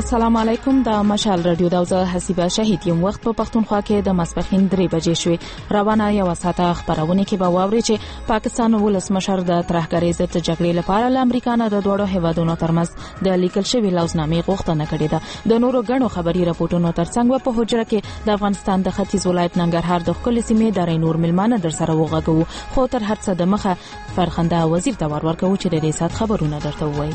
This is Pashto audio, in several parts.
السلام علیکم. د مشال رادیو د حسیبه شهید یم. وخت په پښتونخوا کې د ماسپښین 3 بجې شوې. روانه یو ساعته خبرونه کې به واوري چې پاکستان ولسمشر د ترهګرۍ ضد جګړې لپاره له امریکا نه د دوړو هیوادونو ترمنځ د لیکل شوی لوزنامې غوښتنه کړې ده. د نورو غنو خبري راپورټونو ترڅنګ په حجره کې د افغانستان د ختیځ ولایت ننګرهار د خپل سیمې داري نور ملمانه در سره وغږو. خو تر هر څه د مخه فرخنده وزیر ته ورکو چې د دې سات خبرونه درته وایي.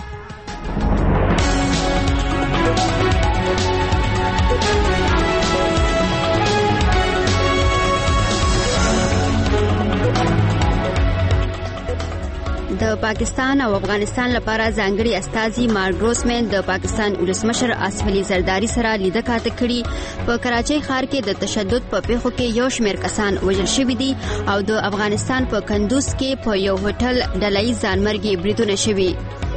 د پاکستان او افغانستان لپاره ځانګړي استازي مارک ګروسمن د پاکستان ولسمشر آصف علي زرداری سره لیدنه کاته کړي. په کراچۍ ښار کې د تشدد په پیښو کې یو شمېر کسان وژل شوي دي او د افغانستان په کندوز کې په یو هوټل ډله‌ییز ځانمرګي بریدونه شوي.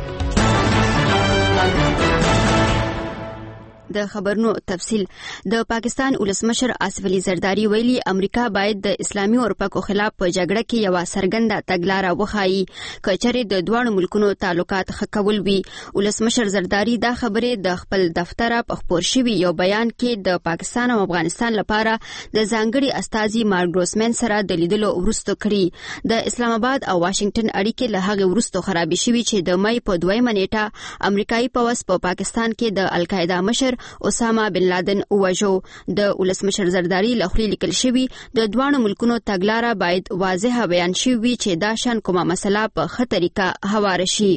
د خبرونو تفصیل. د پاکستان ولسمشر آصف علي زرداری ویلي امریکا باید د اسلامي اورپکو خلاف په جګړه کې یو څرګنده تګلارې وخایي کچره د دوه ملکونو تعلقات ښه کول وي. ولسمشر زرداری دا خبره د خپل دفتر په خبر شوی یو بیان کې د پاکستان او افغانستان لپاره د ځانګړي استازي مارک ګروسمن سره د لیدلو وروسته کړي. د اسلام آباد او واشنگټن اړیکې له هغه وروسته خراب شوي چې د مې په 2 نیټه امریکایي پوځ په پاکستان کې د القاعده مشر اسامه بن لادن وژو. د ولسمشر زرداری لخوا لیکل شوی د دوه ملکونو تګلارې باید واضح بیان شي چې دا شان کومه مسله په ښه طریقه هوار شي.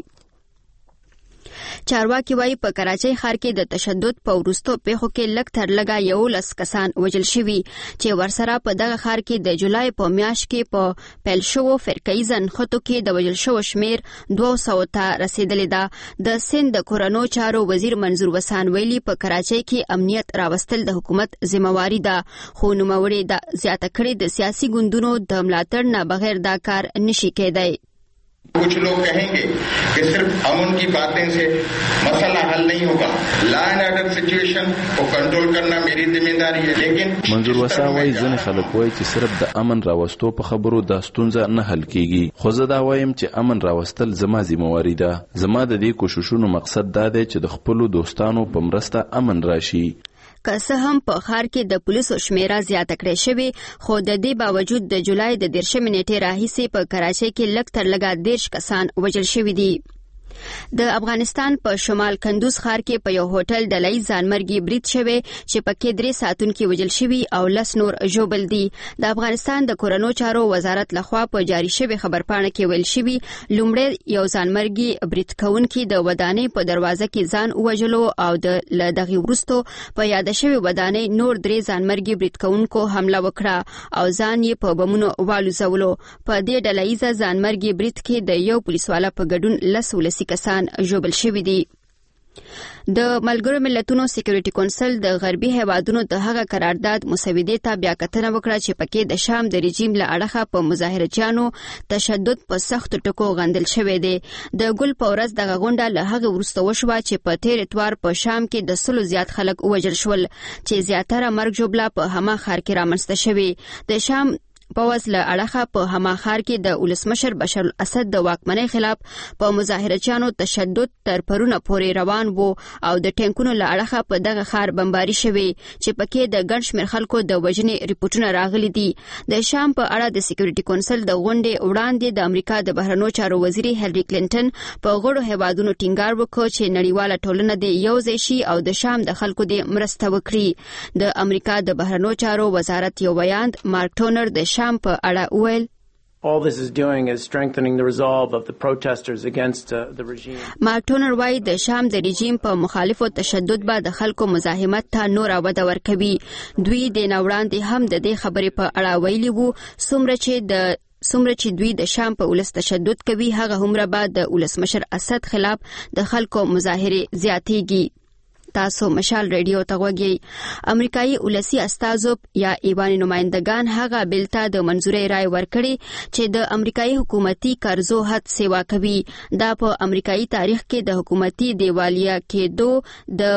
چارواکي وايي په کراچۍ ښار کې د تشدد په وروستو پیښو کې لږ تر لږه 11 کسان وژل شوي چې ورسره په دغه ښار کې د جولای په میاشت کې په پیل شوو فرقه‌یز نښتو کې د وژل شوو شمیر 200 ته رسیدلی ده. د سند د کورونو چارو وزیر منظور وسان ویلي په کراچۍ کې امنیت راوستل د حکومت ذمہواری ده، خو نوموړي د زیاته کړې د سیاسي ګوندونو د ملاتړ نه بغیر دا کار نشي کېدای. कुछ लोग कहेंगे कि सिर्फ अमन की बातें से मसला हल नहीं होगा. लॉ एंड ऑर्डर सिचुएशन को कंट्रोल करना मेरी जिम्मेदारी है. लेकिन منظور وسا وايي ځنې خلک وايي چې صرف د امن راوستو په خبرو د ستونزه نه حل کیږي. خو زه دا وایم چې امن راوستل زما ذمہواری ده. زما د دې کوششونو مقصد دا دی چې د خپل دوستانو په مرسته امن راشي. که څه هم په ښار کې د پولیسو شمیره زیاته کړې شوې، خو د دې باوجود د جولای د 13 نیټې راهیسې په کراچۍ کې لږ تر لږه 10 کسان وژل شوي دي. د افغانستان په شمال کندوز ښار کې په یو هوټل ډله‌ییز ځانمرګي برید شوی چې پکې 3 ساعتونکي وژل شوي او 10 نور ژوبل دي. د افغانستان د کورونو چارو وزارت لخوا په جاری شوی خبرپاڼه کې ویل شوی لومړی یو ځانمرګي برید کوونکي د ودانۍ په دروازه کې ځان وژلو او د دغه وروسته په یاد شوی ودانۍ نور 3 ځانمرګي برید کوونکو حمله وکړه او ځان یې په بمونو والوزولو. په دې ډله‌ییز ځانمرګي برید کې د یو پولیسوالا په ګډون 10 کسان ژوبل شوي دي. د ملګرو ملتونو سکیورټي کونسل د غربي هیوادونو د هغه قرارداد مسودې ته بیا کتنه وکړه چې پکې د شام د رژیم له اړخه په مظاهرچیانو تشدد په سخت ټکو غندل شوی دی. د ګل په ورځ دغه غونډه له هغه وروسته وشوه چې په تیر اتوار په شام کې د 100 زیات خلک وژل شول چې زیاتره مرګ ژوبله په هما ښار کې رامنځته شوی. د شام پوځ له اړخه په هما ښار کې د ولسمشر بشار الاسد د واکمنۍ خلاف په مظاهرچیانو تشدد تر پرونه پورې روان وو او د ټینکونو له اړخه په دغه ښار بمباري شوی چې پکې د ګڼ شمېر خلکو د وژنې ریپورټونه راغلي دي. د شام په اړه د سکیورټي کونسل د غونډې وړاندې د امریکا د بهرنیو چارو وزیر هیلری کلینټن په غړو هیوادونو ټینګار وکړ چې نړیواله ټولنه د یو ځای شي او د شام د خلکو د مرسته وکړي. د امریکا د بهرنیو چارو وزارت یو بیان مارک ټونر د شام په اړه ویل All this is doing is strengthening the resolve of the protesters against the regime. مارک ټونر وايي د شام د رژیم په مخالفو تشدد به د خلکو مزاحمت ته نور وده ورکوي. دوی د نوړاندې هم د دې خبرې په اړه ویلي وو څومره چې دوی د شام په ولس تشدد کوي هغه همره به د ولسمشر اسد خلاف د خلکو مظاهره زیاتېږي. تاسو مشال رادیو ته غوږی. امریکایي ولسی استازو یا ایوان نمائندگان هغه بل ته د منځوري رائے ورکړي چې د امریکایي حکومتي قرضو حد سیوا کوي. دا په امریکایي تاریخ کې د حکومتي دیوالیا کېدو د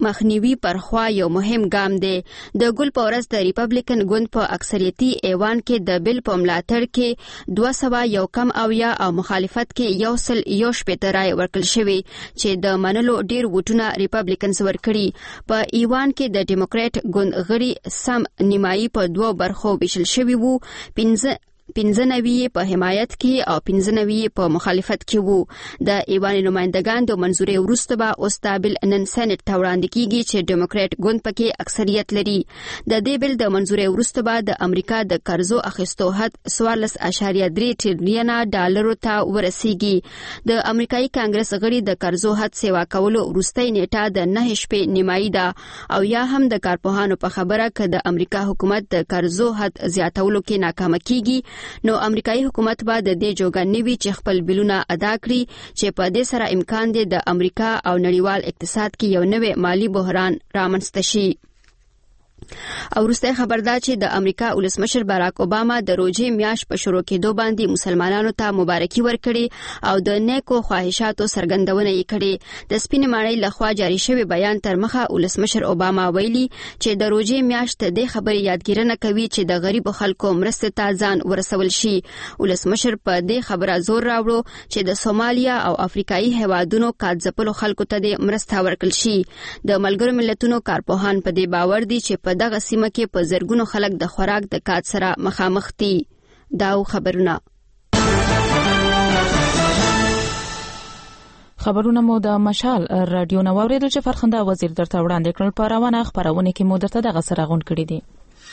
مخنیوي پرخوا یو مهم ګام دی. د ګل په ورځ د ریپبلیکن ګوند په اکثریتي ایوان کې د بل په ملاتړ کې 200 کم اویا او مخالفت کې 111 رای ورکړل شوی چې د منلو ډیر ووټونه ریپبلیکنز ورکړي. په ایوان کې د ډیموکراټ ګوند غړي سم نیمایي په 2 برخو ویشل شوی وو. 95 په حمایت کې او 95 په مخالفت کې وو. د ایوان نمائندگان د منزوري وروسته به اوس د بل نن سېنات ته وړاندې کیږي چې ډیموکراټ ګوند پکې اکثریت لري. د دې بل د منزوري وروسته به د امریکا د قرضو اخیستو حد 14.3 ټریلیون ډالرو ته ورسیږي. د امریکایي کانګرس غړي د قرضو حد سیوا کولو وروستۍ نیټه د 9 شپې نیمایي ده او یا هم د کارپوهانو په خبره ک د امریکا حکومت د قرضو حد زیاتولو کې ناکام کیږي نو امریکایي حکومت به د دې جوګه نیوي چې خپل بلونه ادا کړي چې په دې سره امکان دی د امریکا او نړیوال اقتصاد کې یو نوې مالی بحران رامنځته شي. او وروسته خبر ده چې د امریکا ولسمشر باراک اوباما د روزي میاشت په شروع کېدو باندې مسلمانانو ته مبارکي ورکړي او د نیکو خواهشاتو څرګندونه یې کړې. د سپینې ماڼۍ لخوا جاری شوی بیان تر مخه ولسمشر اوباما ویلي چې د روزي میاشت د خبرې یادګیرنه کوي چې د غریبو خلکو مرسته ته ځان ورسول شي. ولسمشر په دې خبره زور راوړو چې د سومالیا او افریقایي هیوادونو کاذپلو خلکو ته د مرسته ورکړل شي. د ملګرو ملتونو کارپوهان په دې باور دي چې په دغه سیمه کې په زرګونو خلک د خوراک د کات سره مخامخ دي. داو خبرونه مو د مشال رادیو نو اوریدل چې فرخنده وزیر درته وړاندې کړل. په روانه خبرونه کې مو درته دغه سره غون کړی دي.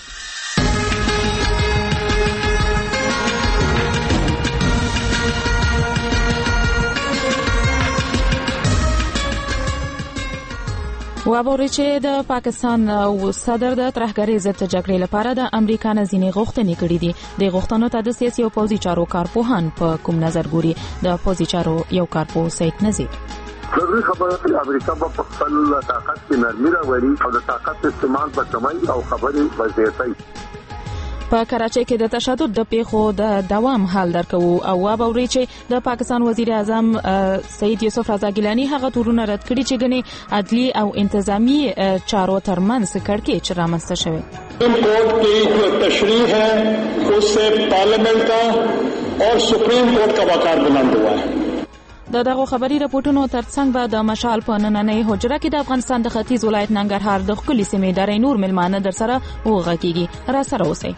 وابوري چې د پاکستان او صدر د ترهګرۍ ضد جګړې لپاره د امریکا نه ځینې غوښتنې کړې دي. د غوښتنو ته د سیاسي او پوځي چارو کارپوهان په کوم نظر ګوري؟ د پوځي چارو یو کارپوه سید نذیر ضروري خبره چې امریکا په خپل طاقت کې نرمي راوړي او د طاقت استعمال په کمای او خبرې وزیاتای. په کراچۍ کې د تشدد د پیښو د دوام حال درکو او وابوري چې د پاکستان وزیر اعظم سید یوسف رضا ګیلانی هغه تورونه رد کړي چې غني عدلی او انتظامی چارو ترمنځ کړکېچ رامنځته شوی. Court की जो तशरीह है उससे पार्लियामेंट का और सुप्रीम कोर्ट का वकार बुलंद हुआ है. دغه خبري راپورټونو ترڅنګ به د مشال په نننۍ حجره کې د افغانستان د ختیځ ولایت ننګرهار د خپل سیمې داري نور ملمانه در سره وغږیږي. را سره اوسئ.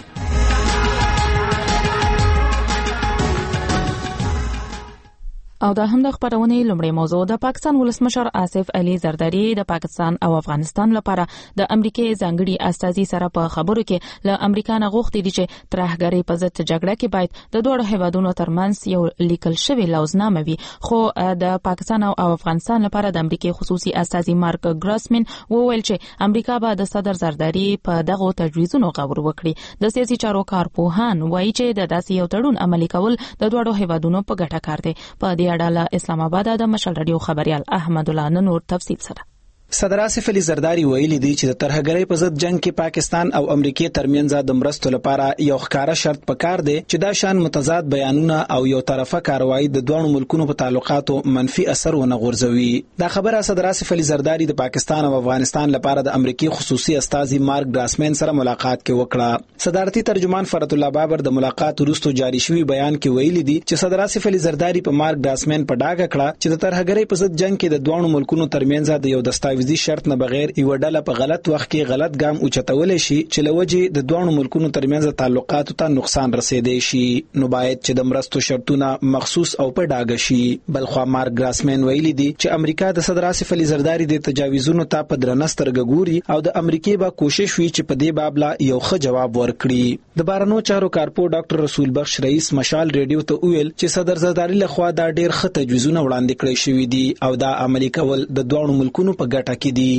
او دا هم د خبرونه لومړی موضوع. د پاکستان ولسمشر آصف علي زرداری د پاکستان او افغانستان لپاره د امریکای ځانګړي استازي سره په خبرو کې له امریکا نه غوښتي دي چې ترهګرۍ په ضد جګړه کې باید د دوه هیوادونو ترمنځ یو لیکل شوی لوزنامه وي. خو د پاکستان او افغانستان لپاره د امریکای خصوصي استازي مارک ګراسمن وویل چې امریکا به د صدر زرداری په دغه تجویزونو غور وکړي. د سیاسي چارو کارپوهان وایي چې د داسې یو تړون عملي کول د دوه هیوادونو په ګټه کار دی. په دې اړه اسلام آباد د مشال رادیو خبريال احمد الله نور تفصیل سره. صدر آصف علي زرداری ویلي دي چې د ترهګرۍ په ضد جنگ کې پاکستان او امریکای ترمنځ د مرستو لپاره یو ښکارا شرط پکار دی چې دا شان متضاد بیانونه او یو طرفه کاروایی د دوه ملکونو په تعلقاتو منفي اثر ونه غورځوي. دا خبره صدر آصف علي زرداری د پاکستان او افغانستان لپاره د امریکای خصوصي استازي مارک ګراسمن سره ملاقات کې وکړه. صدارتي ترجمان فرت الله بابر د ملاقات وروسته جاری شوی بیان کې ویلي دي چې صدر آصف علي زرداری په مارک ګراسمن په ډاګه کړه چې د ترهګرۍ په ضد جنگ کې د دوه ملکونو ترمنځ د یو دستاویزي شرط نه بغیر یو ډله په غلط وخت کې غلط ګام اوچتول شي چې لوجه د دوه ملکونو ترمنځ تعلقاتو ته نقصان رسیدي شي نو باید چې د مرستو شرطونه مخصوص او په ډاګه شي. بلخو مارک ګراسمن ویلي دي چې امریکا د صدر آصف علي زرداری د تجاویزونو ته په درنسترګ ګوري او د امریکای به کوشش وي چې په دې باب لا یو ښه جواب ورکړي. د بارنو چارو کارپو ډاکټر رسول بخش رئیس مشال ریډیو ته ویل چې صدر زرداری لخوا دا ډېر ښه تجویزونه وړاندې کړی شوی دي او دا عملي کول د دوه ملکونو په ګټه کې دي.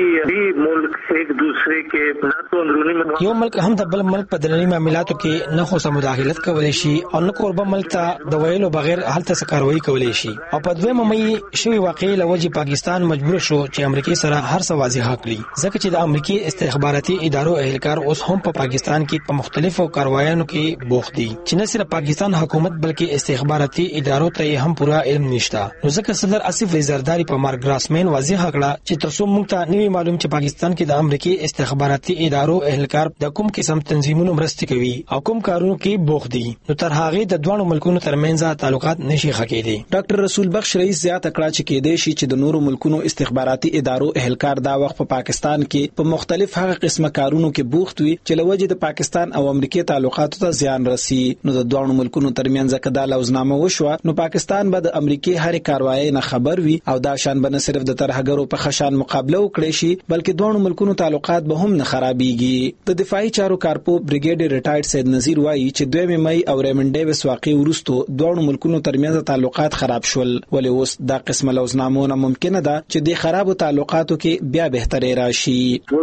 یو ملک هم د بل ملک په دنیوي معاملاتو کې نه خو سم مداخلت کولای شي او نه قربه ملک ته د ویلو بغیر هلته سکاروي کولای شي او په دویمه مې شوی واقعي لوجه پاکستان مجبور شو چې امریکای سره هر څه واضح کړي ځکه چې د امریکای استخباراتي ادارو اهلکار اوس هم په پاکستان کې په مختلفو کاروایانو کې بوخت دي چې نه صرف پاکستان حکومت بلکې استخباراتي ادارو ته هم پورا علم نشته. نو ځکه صدر آصف علي زرداری په مارک ګراسمن واضح کړه چې تر څو موږ ته نوی معلوم چې پاکستان کې د امریکای استخباراتي ادارو اهلکار د کوم قسم تنظیمونو مرسته کوي او کوم کارونو کې بوخت دي، نو تر هغه د دوه ملکونو ترمنځ تعلقات نشي خکېدي. ډاکټر رسول بخش رئیس زیاته کړه چې کېدې شي چې د نورو ملکونو استخباراتي ادارو اهلکار دا وخت په پاکستان کې په مختلف هغه قسمه کارونو کې بوخت وي چې لوجه د پاکستان او امریکای تعلقاتو ته زیان رسي. نو د دوه ملکونو ترمنځ کدا لوزنامه وشوه نو پاکستان به د امریکای هر کاروایی نه خبر وي او دا شان به نه صرف د ترهګرو په خشان مقابله وکړي شي بلکې دوه ملکونو تعلقات به هم نه خرابيږي. د دفاعي چارو کارپو بریګیډ ریټایرډ سید نذیر وایي چې 2 مې او ریمن ډیویس واقع ورستو دوه ملکونو ترمنځ تعلقات خراب شول، ولې اوس دا قسمه لوزنامونه ممکنه ده چې د خرابو تعلقاتو کې بیا بهتري راشي.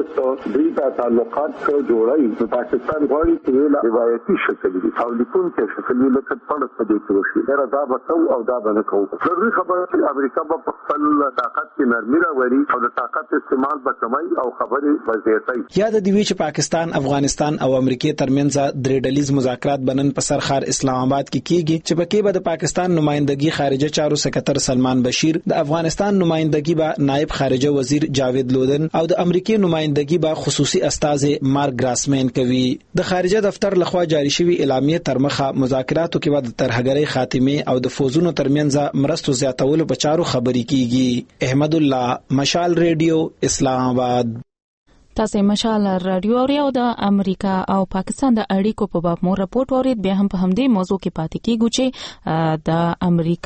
دوی تعلقات جوړای پاکستان غواړي چې روایتي شکل دي او لیکون کې شکل یې لکه پړس په دې کې وشي دا دا به او دا به نه کوو. ضروري خبره چې امریکا په خپل طاقت کې نرمي راوړي او د طاقت استعمال به کمای او خبرې به زیاتای. یاد دی چې پاکستان، افغانستان او امریکا ترمنځ درې ډلیز مذاکرات بنن په سرخار اسلام آباد کې کیږي چې پکې به د پاکستان نمائندګي خارجه چارو سکرټر سلمان بشیر، د افغانستان نمائندګي به نائب خارجه وزیر جاوید لودن او د امریکای نمائندګي به خصوصي استاذ مارک ګراسمن کوي. د خارجه دفتر لخوا جاری شوی اعلامیه ترمخه مذاکراتو کې د ترهګرۍ خاتمه او د فوزونو ترمنځ مرستو زیاتولو په چارو خبرې کیږي. احمد الله، مشال ریډیو، اسلام آباد. تاسو مشال رادیو او د امریکا او پاکستان د اړیکو په باب مو راپورټ ورید به هم په همدې موضوع کې پاتې کیږو چې د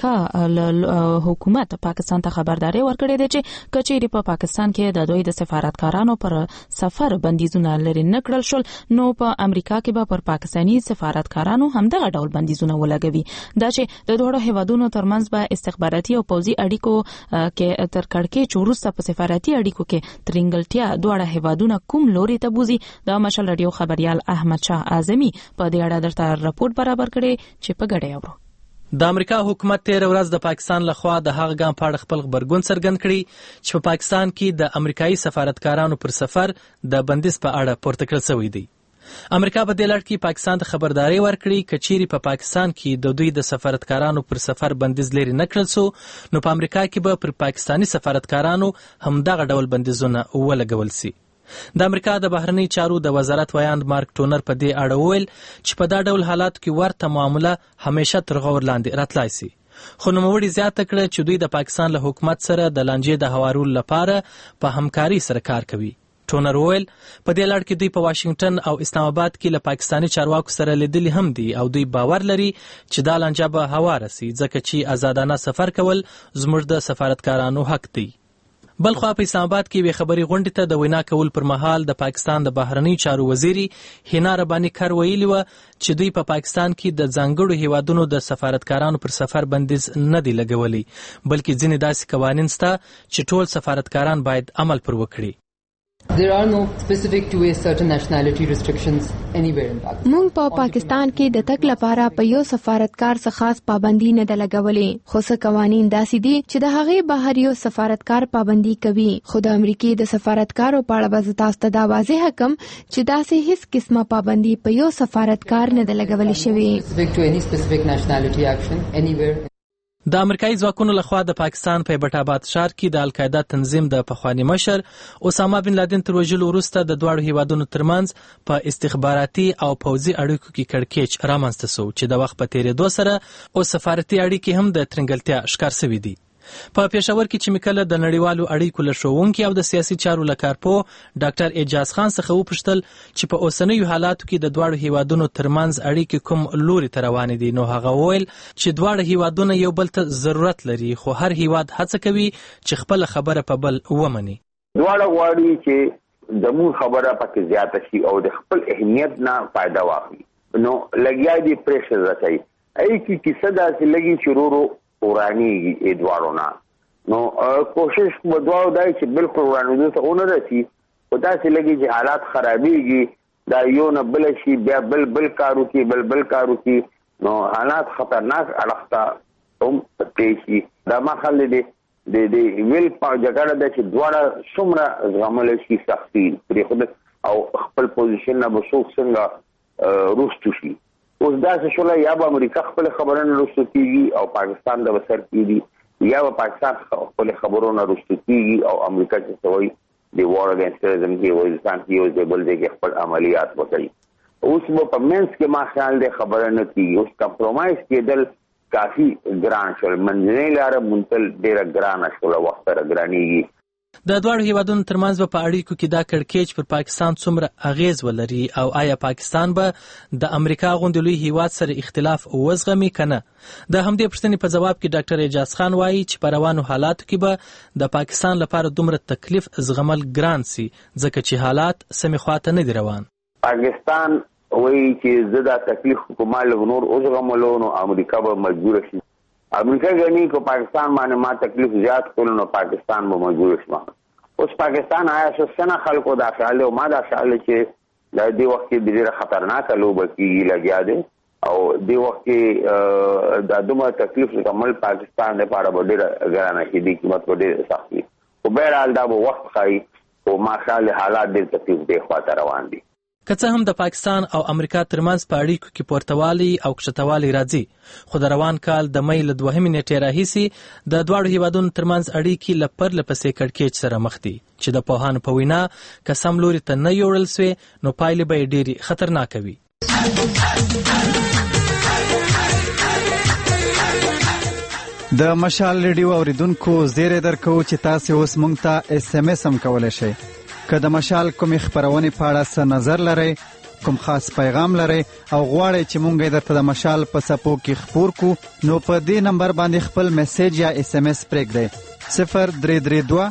امریکا حکومت پاکستان ته خبرداري ورکړې ده چې کچېری په پاکستان کې د دوی د سفارتکارانو پر سفر بندیزونه لري نکړل شول نو په امریکا کې به پر پاکستانی سفارتکارانو هم دغه ډول بندیزونه ولګوي. دا چې د دوه هیوادونو ترمنځ به استخباراتي او پوځي اړیکو کې تر کړکېچ وروسته په سفارتي اړیکو کې ترنګلتیا دوه هیوادونو کوم لوري ته بوزي. د مشال رادیو خبريال احمد شاه اعظمي په دې اړه درته راپورټ برابر کړي چې په ګډه اورو. د امریکا حکومت تیر ورځ د پاکستان لخوا د هغه ګام په اړه خپل خبرګون څرګند کړي چې په پاکستان کې د امریکایي سفارتکارانو پر سفر د بندیز په اړه پورته کړل شوی دی. امریکا په دې لړ کې پاکستان ته خبرداري ورکړي کچېری په پاکستان کې د دوی د سفارتکارانو پر سفر بندیز لري نکړل سو نو په امریکا کې به پر پاکستانی سفارتکارانو هم دغه ډول بندیزونه ولګول شي. د امریکا د بهرنی چارو د وزارت ویاند مارک ټونر په دې اړه وویل چې په دا ډول حالاتو کې ورته معامله همیشه تر غور لاندې راتلای شي. خو نوموړي زیاته کړه چې دوی د پاکستان له حکومت سره د لانجې د هوارولو لپاره په همکاري سره کار کوي. ټونر وویل په دې لړ کې دوی په واشنگټن او اسلام آباد کې له پاکستانی چارواکو سره لیدلي هم دي او دوی باور لري چې دا لانجه به هواره شي ځکه چې آزادانه سفر کول زموږ د سفارتکارانو حق دی. بلخوا په اسلام آباد کې به خبري غونډې ته د وینا کول پر مهال د پاکستان د بهرنی چارو وزیري هینا ربانی کار ویلي و چې دوی په پاکستان کې د ځانګړو هیوادونو د سفارتکارانو پر سفر بندیز نه دی لګولي بلکې ځینې داسې قوانین شته چې ټول سفارتکاران باید عمل پر وکړي. There are no specific to a certain nationality restrictions anywhere in Pakistan. مونږ په پاکستان کې د تک لپاره په یو سفارتکار څخه خاص پابندي نه د لګولې خو څه قوانین داسې دي چې د هغې بهر یو سفارتکار پابندي کوي. خو د امریکای د سفارتکارو په اړه به تاسو ته دا واضح کوم چې داسې هیڅ قسمه پابندي په یو سفارتکار نه د لګولې شوی. Specific to any specific nationality action anywhere. د امریکایي ځواکونو لخوا د پاکستان په بیت آباد ښار کې د القاعده تنظیم د پخوانی مشر اسامه بن لادن تر وژلو وروسته د دواړو هیوادونو ترمنځ په استخباراتي او پوځي اړیکو کې کړکېچ رامنځته شو چې د وخت په تیریدو سره او سفارتي اړیکې هم د ترنګلتیا ښکار شوې دي. په پېښور کې چې میکله د نړیوالو اړیکو لښوونکي او د سیاسي چارو لکارپو ډاکټر اعجاز خان څخه وپوښتل چې په اوسنیو حالاتو کې د دواړو هیوادونو ترمنځ اړیکې کوم لوري ته روانې دي نو هغه وویل چې دواړه هیوادونه یو بل ته ضرورت لري خو هر هیواد هڅه کوي چې خپل خبره په بل ومني. دواړه غواړي چې زموږ خبره پکې زیاته شي او د خپل اهمیت نه فائدہ واخلي نو لګیا دي پریشر راځي ای کی کیسه داسې لګي شروع ورانیږي ادوارو نه نو کوشش بدواو دای چې بالکل ورانیدو ته ونه رسي او داسې لګي چې حالات خرابېږي دا یو نه بل شي بیا بل کارو کې بل کارو کې نو حالات خطرناک اړخته هم پیشي دا مخال دي د ویل په جګړه د چې دواړه څومره زغمل شي سختي پرې خود او خپل پوزیشن نه بسوک څنګه روستو شي اوس دا څه شوله یا به امریکا خپل خبرونه رسو کیږي او پاکستان د وسر کیږي یا پاکستان خپل خبرونه رښتینی او امریکا چې سوي دی وار اگینست ټیرریزم کې وایستان کې یو ځای بل ځای کې خپل عملیات وکړي. اوس په منځ کې ما خیال دی خبره نه کیږي. اوس کمپرومایز کېدل کافي ګران شول. منځنۍ لاره مونتل ډیره ګرانه شوله، وخت سره ګرانېږي. د دواړو هیوادونو ترمنځ په اړیکو کې دا کړکېچ پر پاکستان څومره اغیز ولري او آیا پاکستان به د امریکا غوندې لوی هیواد سره اختلاف وزغمي کنه؟ د همدې پوښتنې په جواب کې ډاکټر اعجاز خان وایي چې په روانو حالاتو کې به د پاکستان لپاره دومره تکلیف زغمل ګران سي ځکه چې حالات سمې خواته نه دي روان. پاکستان وایي چې زه دا تکلیف کومال نور وزغملو نو امریکا به مجبور شي. امریکا غني کو پاکستان باندې ما تکلیف زیات کول نو پاکستان به مجبور شي. اوس پاکستان آیا څنګه خلکو دا خیال او ما دا خیال چې د دې وخت کې ډیره خطرناک لوبه کیږي لګیا دي او دې وخت کې د دومره تکلیف کمل پاکستان لپاره ډیره ګرانه شي دي قیمت ډیره سختي او بهرحال دا به وخت خای او ما خیال حالات ډیر تکلیف دی خواته روان دي. که څه هم د پاکستان او امریکا ترمنځ په اړیکو کې پورتوالي او کښتوالي راځي، خو د روان کال د مې له 2 نیټې راهیسي د دواړو هیوادونو ترمنځ اړیکې له پرله پسې کړکېچ سره مخ دي چې د پوهانو په وینا که سم لوري ته نه یوړل سوی نو پایلې به ډېرې خطرناکه وي. د مشال ریډیو اوریدونکو زیری درکو چې تاسو اوس مونږ ته SMS هم کولای شئ. که د مشال کومې خبرونې په اړه څه نظر لرئ، کوم خاص پیغام لرئ او غواړئ چې مونږ درته د مشال په څپو کې خپور کو نو په دې نمبر باندې خپل میسج یا SMS پرېږدئ 0332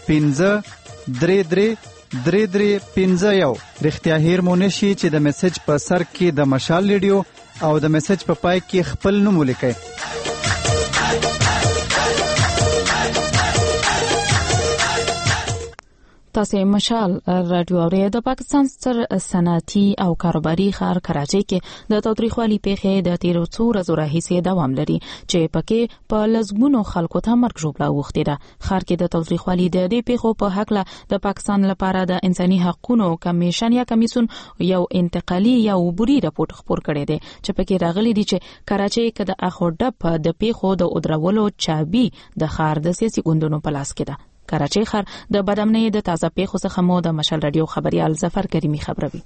5333351. رښتیا هیر مو نشي چې د میسج په سر کې د مشال ریډیو او د میسج په پای کې خپل نوم ولیکئ. تاسو مشال رادیو اورئ. د پاکستان ستر صنعتي او کاروباري ښار کراچۍ کې د تاوتریخوالي پیښې د تیرو څو ورځو راهیسې دوام لري چې پکې په لږونو خلکو ته مرګ ژوبله اوښتې ده. ښار کې د تاوتریخوالي د دې پیښو په هکله د پاکستان لپاره د انساني حقوقو کمیشن یا کمیسون یو انتقالي یا عبوري راپور خپور کړی دی چې پکې راغلي دي چې کراچۍ کې د اخوډب د پیښو د ودرولو چابي د ښار د سیاسي ګوندونو په لاس کې ده. کراچۍ ښار د بدامنۍ د تازه پیښو څخه مو د مشال رادیو خبريال ظفر کریمی خبروي.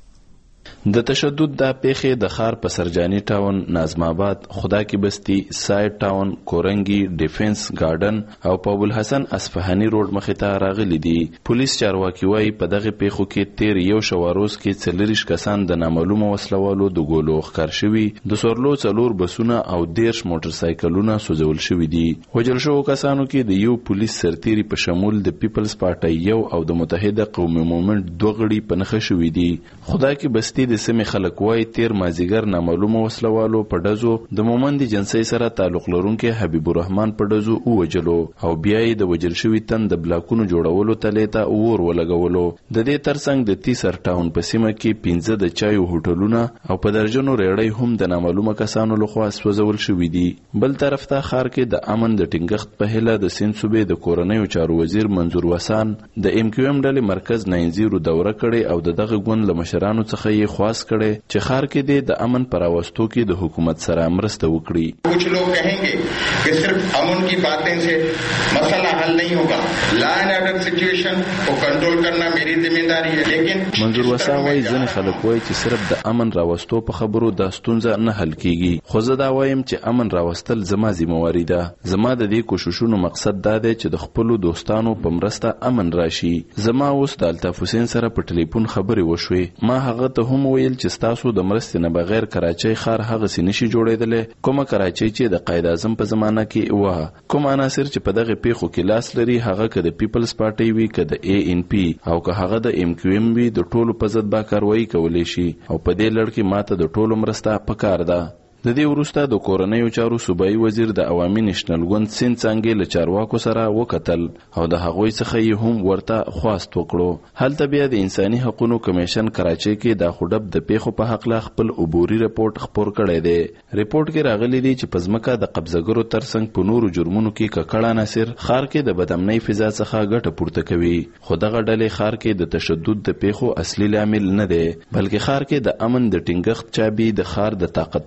د تشدد د پیښې د ښار په سرجاني ټاون، نظم آباد، خدا کی بستی، سایډ ټاون، کورنګي، ډیفنس گارډن او په ابوالحسن اصفهاني روډ مخې ته راغلي دي. پولیس چارواکي وايي په دغه پیښو کې تیر یو شواروز کې 40 کسان د نامعلومه وسلوالو د ګولو ښکار شوي، د سورلو 4 بسونه او 10 موټر سایکلونه سوځول شوي دي. وژل شوو کسانو کې د یو پولیس سرتیري په شمول د پیپلز پارټي یو او د متحده قومي مومنت 2 غړي په نښه شوي دي. خدا کی بستی د سیمې خلک وایي تیر مازیګر نامعلومه وسلوالو په ډزو د مومند جنسي سره تعلق لرونکي حبیب الرحمن په ډزو ووجلو او بیا یې د وجل شوي تن د بلاکونو جوړولو تلې ته اور ولګولو. د دې ترڅنګ د تیسر ټاون په سیمه کې 15 د چایو هوټلونه او په درجنو ریړۍ هم د نامعلومه کسانو لخوا سوځول شوي دي. بل طرف ته ښار کې د امن د ټینګښت په هیله د سیند صوبې د کورنیو چارو وزیر منظور وسان د MQM ډلې مرکز 90 دوره کړې او دغه ګوند له مشرانو څخه یې خواست کړي چې ښار کې د امن پراوستو کې د حکومت سره مرسته وکړي. कुछ लोग कहेंगे कि सिर्फ अमन की बातें से मसला हल नहीं होगा. लॉ एंड ऑर्डर सिचुएशन को कंट्रोल करना मेरी जिम्मेदारी है. लेकिन منظور وسان وايي ځنې خلک وایي چې صرف د امن راوستو په خبرو د ستونزه نه حل کیږي، خو زه دا وایم چې امن راوستل زما ذمہواری ده. زما د دې کوششونو مقصد دا دی چې د خپل دوستانو په مرسته امن راشي. زما اوس د الطاف حسین سره په ټلیفون خبرې وشوې. ما هغه ته هم ویل چې تاسو د مرستې نه بغیر کراچۍ ښار هغه سینشي جوړېدلې کومه کراچۍ چې د قائد اعظم په زمانہ کې و. کوم عناصر چې په دغه پیښو کې لاس لري هغه که د پیپلز پارټي وي که د ANP او که هغه د MQM وي د ټولو په ضد با کاروایی کولی شي او په دې لړ کې ماته د ټولو مرسته پکار ده. د دې وروسته د کورنیو چارو صوبایي وزیر د عوامي نېشنل ګوند سین څانګې له چارواکو سره وکتل او د هغوی څخه یې هم ورته خواست وکړو. هلته بیا د انساني حقوقو کمیشن کراچۍ کې د خډب د پیښو په حق خپل عبوري رپورټ خپور کړی دی. رپورټ کې راغلي دي چې په ځمکه د قبضګرو ترڅنګ په نورو جرمونو کې ککړ عناصر ښار کې د بدامنۍ فضا څخه ګټه پورته کوي. خو دغه ډلې ښار کې د تشدد د پیښو اصلي لامل نه دی، بلکې ښار کې د امن د ټینګښت چابي د ښار د طاقتورو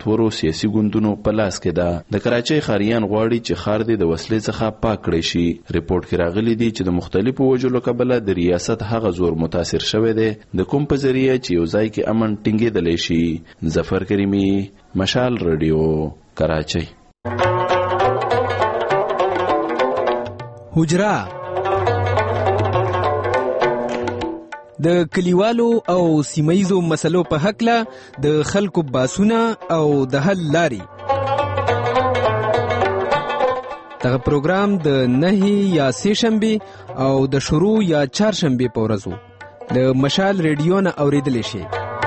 سیاسي ګوندونو په لاس کې ده. د کراچۍ ښاریان غواړي چې ښار د وسلې څخه پاک کړی شي. ریپورت کې راغلي دي چې د مختلفو وجو له کبله د ریاست هغه زور متاثر شوی دی د کوم په ذریعه چې یو ځای کې امن ټینګېدلی شي. ظفر کریمي، مشال رادیو، کراچۍ. حجره د کلیوالو او سیمایزو مسلو په حقله د خلکو باسونه او د حل لاري. دغه پروګرام د 9 یا 3 شنبه او د شروع یا 4 شنبه په ورځو د مشال رادیو نه اوریدل شي.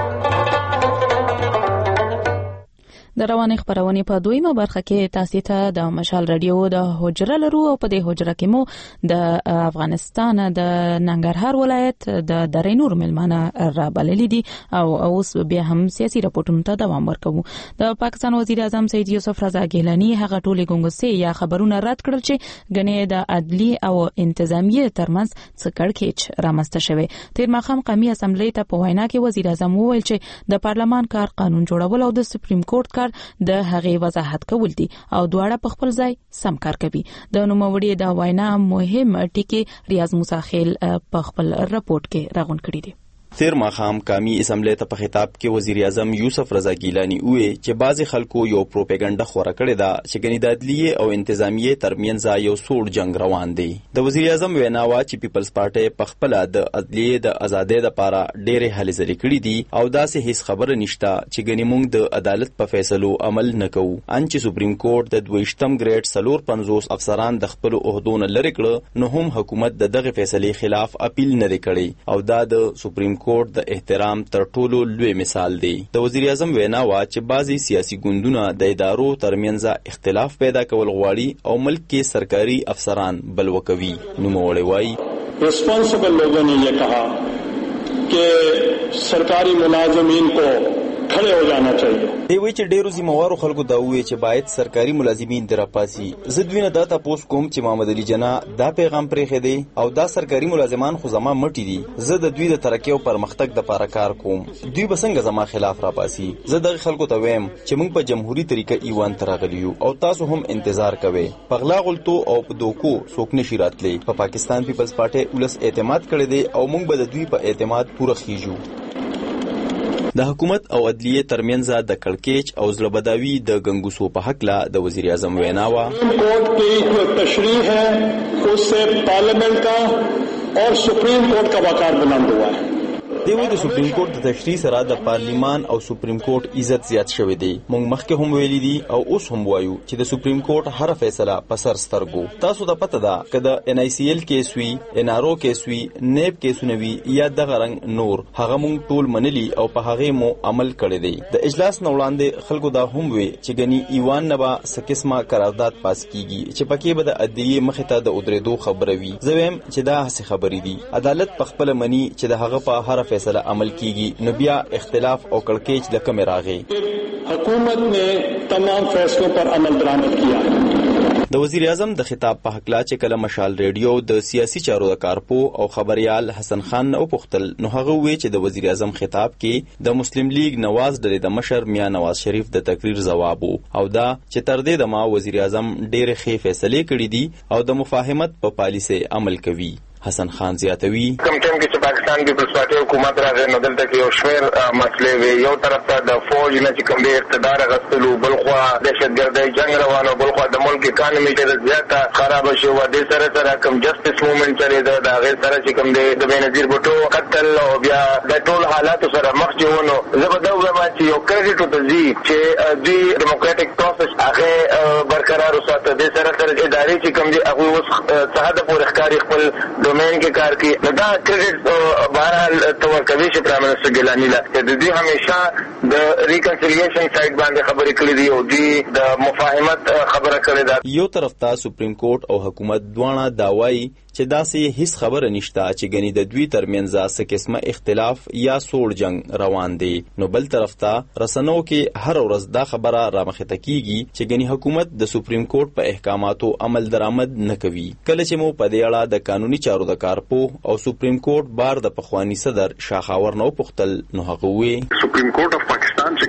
د رواني خبرونه په دویمه برخه کې تاسو ته د مشال رادیو د حجره لرو او په دې حجره کې مو د افغانستان د ننګرهار ولایت د درینور ملمانه را بللې دي او اوس بیا هم سیاسي راپورټونو ته دوام ورکوو. د پاکستان وزیر اعظم سید یوسف رضا ګیلانی هغه ټولې ګنګوسې یا خبرونه رد کړل چې غنې د عدلي او انتظامیه ترمنځ څه کړکېچ رامنځته شوی. تیر ماښام قومي اسمبلی ته په وینا کې وزیر اعظم وویل چې د پارلمان کار قانون جوړول او د سپریم کورټ کار د هغې وضاحت کول دي او دواړه په خپل ځای سم کار کوي. د نوموړي د وینا مهم ټکی ریاض موسی خیل په خپل راپورټ کې راغون کړی دی. تیر ماښام قومي اسمبلی ته په خطاب کې وزیر اعظم یوسف رضا ګیلانی وویل چې بعضی خلکو یو پروپاګاندا خوره کړې ده چې ګنې د عدلیه او انتظامیه ترمنځ یو سوړ جنگ روان دی. د وزیر اعظم وینا وا چې پیپلز پارټي په خپل د عدلیه د آزادۍ لپاره ډېرې هلې ځلې کړې دي او داسې هیڅ خبره نشته چې ګنې موږ د عدالت په فیصلو عمل نکوو. ان چې سپریم کورټ د 22م ګریډ 450 افسران د خپل عہدونو لرې کړ نو هم حکومت دغه فیصلې خلاف اپیل نه کړي او دا د سپریم کورټ د احترام تر ټولو لوی مثال دی. د وزیر اعظم وینا وا چې بعضی سیاسي ګوندونه د ادارو ترمنځ اختلاف پیدا کول غواړي او ملک کې سرکاري افسران بلوکوي. نوموړی وایي रिस्पॉन्सिबल लोगों ने ये कहा कि सरकारी मुलाजिमीन को खड़े हो जाना चाहिए. دی وی چې ډیرو ذمہوارو خلکو دا وی چې باید سرکاري ملازمین درپاسي. زدوینه دا تاسو کوم چې محمد علي جنا دا پیغام پرې خېدي او دا سرکاري ملازمان خو زما مټي دي. زه د دوی د ترقی او پرمختګ د لپاره کار کوم. دوی بسنګ زما خلاف راپاسي. زه د خلکو ته ویم چې موږ په جمهوریت طریقه ایوان ترغلیو او تاسو هم انتظار کوئ. پغلا غلطو او په دوکو څوک نشي راتلی. په پاکستان پیپلز پارټي ولس اعتماد کړی دی او موږ به د دوی په اعتماد پوره خېجو. د حکومت او عدلیه ترمنځ د کړکېچ او زړبداوي د ګنګوسو په حق لا د وزیر اعظم وینا وا कोर्ट की जो तशरीह है उससे पार्लियामेंट का और सुप्रीम कोर्ट का वकार बुलंद हुआ है. دیوی د سپریم کورټ د تشریح سره د پارلیمان او سپریم کورټ عزت زیات شوی دی. موږ مخکې هم ویلي دي او اوس هم وایو چې د سپریم کورټ هر فیصله په سر سترګو. تاسو ته پته ده چې د ان آی سی ایل کیس وی، ان آر او کیس وی، نیب کیسونه وی یا دغه رنګ نور هغه موږ ټول منلي او په هغه مو عمل کړی دی. د اجلاس نو وړاندې خلکو دا هم وی چې غني ایوان نبا سکسما قرارداد پاس کیږي چې پکې به د عدلیه مخه ته د ادریدو خبره وی. زویم چې دا هڅه خبرې دي. عدالت په خپل منی چې د هغه په هر فیصله عمل کیږي. نو بیا اختلاف او کړکېچ د کم راغی. حکومت نے تمام فیصلوں پر عمل درآمد کیا. د وزیر اعظم د خطاب په حق لا چې کله مشال ریډیو د سیاسي چارو د کارپو او خبريال حسن خان او پختل نو هغه وی چې د وزیر اعظم خطاب کې د مسلم لیگ نواز ډلې د مشر میاں نواز شریف د تقریر جواب او دا چې تر دې د ما وزیر اعظم ډېر ښې فیصله کړې دي او د مفاهمت په پالیسي عمل کوي. حسن خان زیاتوي کم ټیم کې چې پاکستان پیپلز پارټي حکومت راغی نو دلته کې یو شمېر مسلې وي. یو طرف ته د فوج نه چې کوم دی اقتدار غوښتلو، بل خوا دهشتګردۍ جنگ روانو، بل خوا د ملک اکانومي ډېره زیاته خرابه شوه. دې سره سره کوم جسټس موومنټ چلېده د هغې سره چې کوم دی د بېنظیر بوټو قتل او بیا د ټول حالاتو سره مخ چې ونو زه به دا ووایم چې یو کریډټ ورته ځي چې دوی ډیموکراټیک پروسس هغې برقرار وساته. دې سره سره ادارې چې کوم دي هغوی اوس څه حده پورې ښکاري خپل ډومین کې کار کوي. نو دا کریډټ بهرحال ته ورکوي چې پرایم منسټر ګیلاني له چې د دوی همیشه د ریکنسیلیشن سایډ باندې خبرې کړې دي او دوی د مفاهمت خبره کړې ده. یو طرف ته سپریم کورټ او حکومت دواړه دا وایي چې داسې هیڅ خبره نشته چې ګنې د دوی ترمنځ څه قسمه اختلاف یا سوړ جنگ روان دی. نو بل طرف ته رسنو کې هر ورځ دا خبره رامخته کیږي چې ګنې حکومت د سپریم کورټ په احکاماتو عمل درآمد نه کوي. کله چې مو په دې اړه د قانوني چارو د کارپو او سپریم کورټ بار د پخوانی صدر شاخاور نو پختل نو هغه وی سپریم کورټ اف پاکستان چې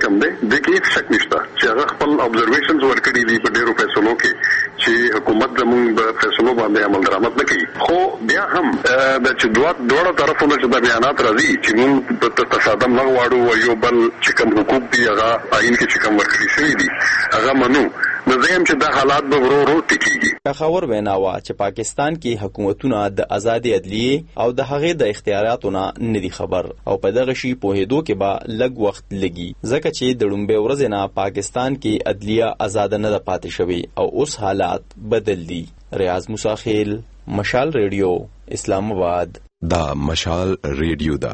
کم دی د کې شک نشته چې هغه خپل ابزرویشنز ورکړي دي په ډیرو فیصلو کې چې حکومت زموږ د فیصلو باندې عمل درآمد نه کوي. خو بیا هم د چې دوه طرفونو چې د بیانات راځي چې موږ په تصادم نه غواړو او یو بل چې کوم حقوق دي هغه آئین کې چې کوم ورکړي شوی دي هغه منو، نو زم چې د حالات به ورو ټیکيږي. خبر ویناوه چې پاکستان کې حکومتونه د آزادي عدلیه او د هغې د اختیاراتو نه ندي خبر او په دغه شی پوهېدو کې به لږ وخت لګي ځکه چې د لومبۍ ورځې نه پاکستان کې عدلیه آزاد نه ده پاتې شوې او اوس حالات بدل دي. ریاض موسی خیل، مشال ریډیو، اسلام آباد. دا مشال ریډیو دا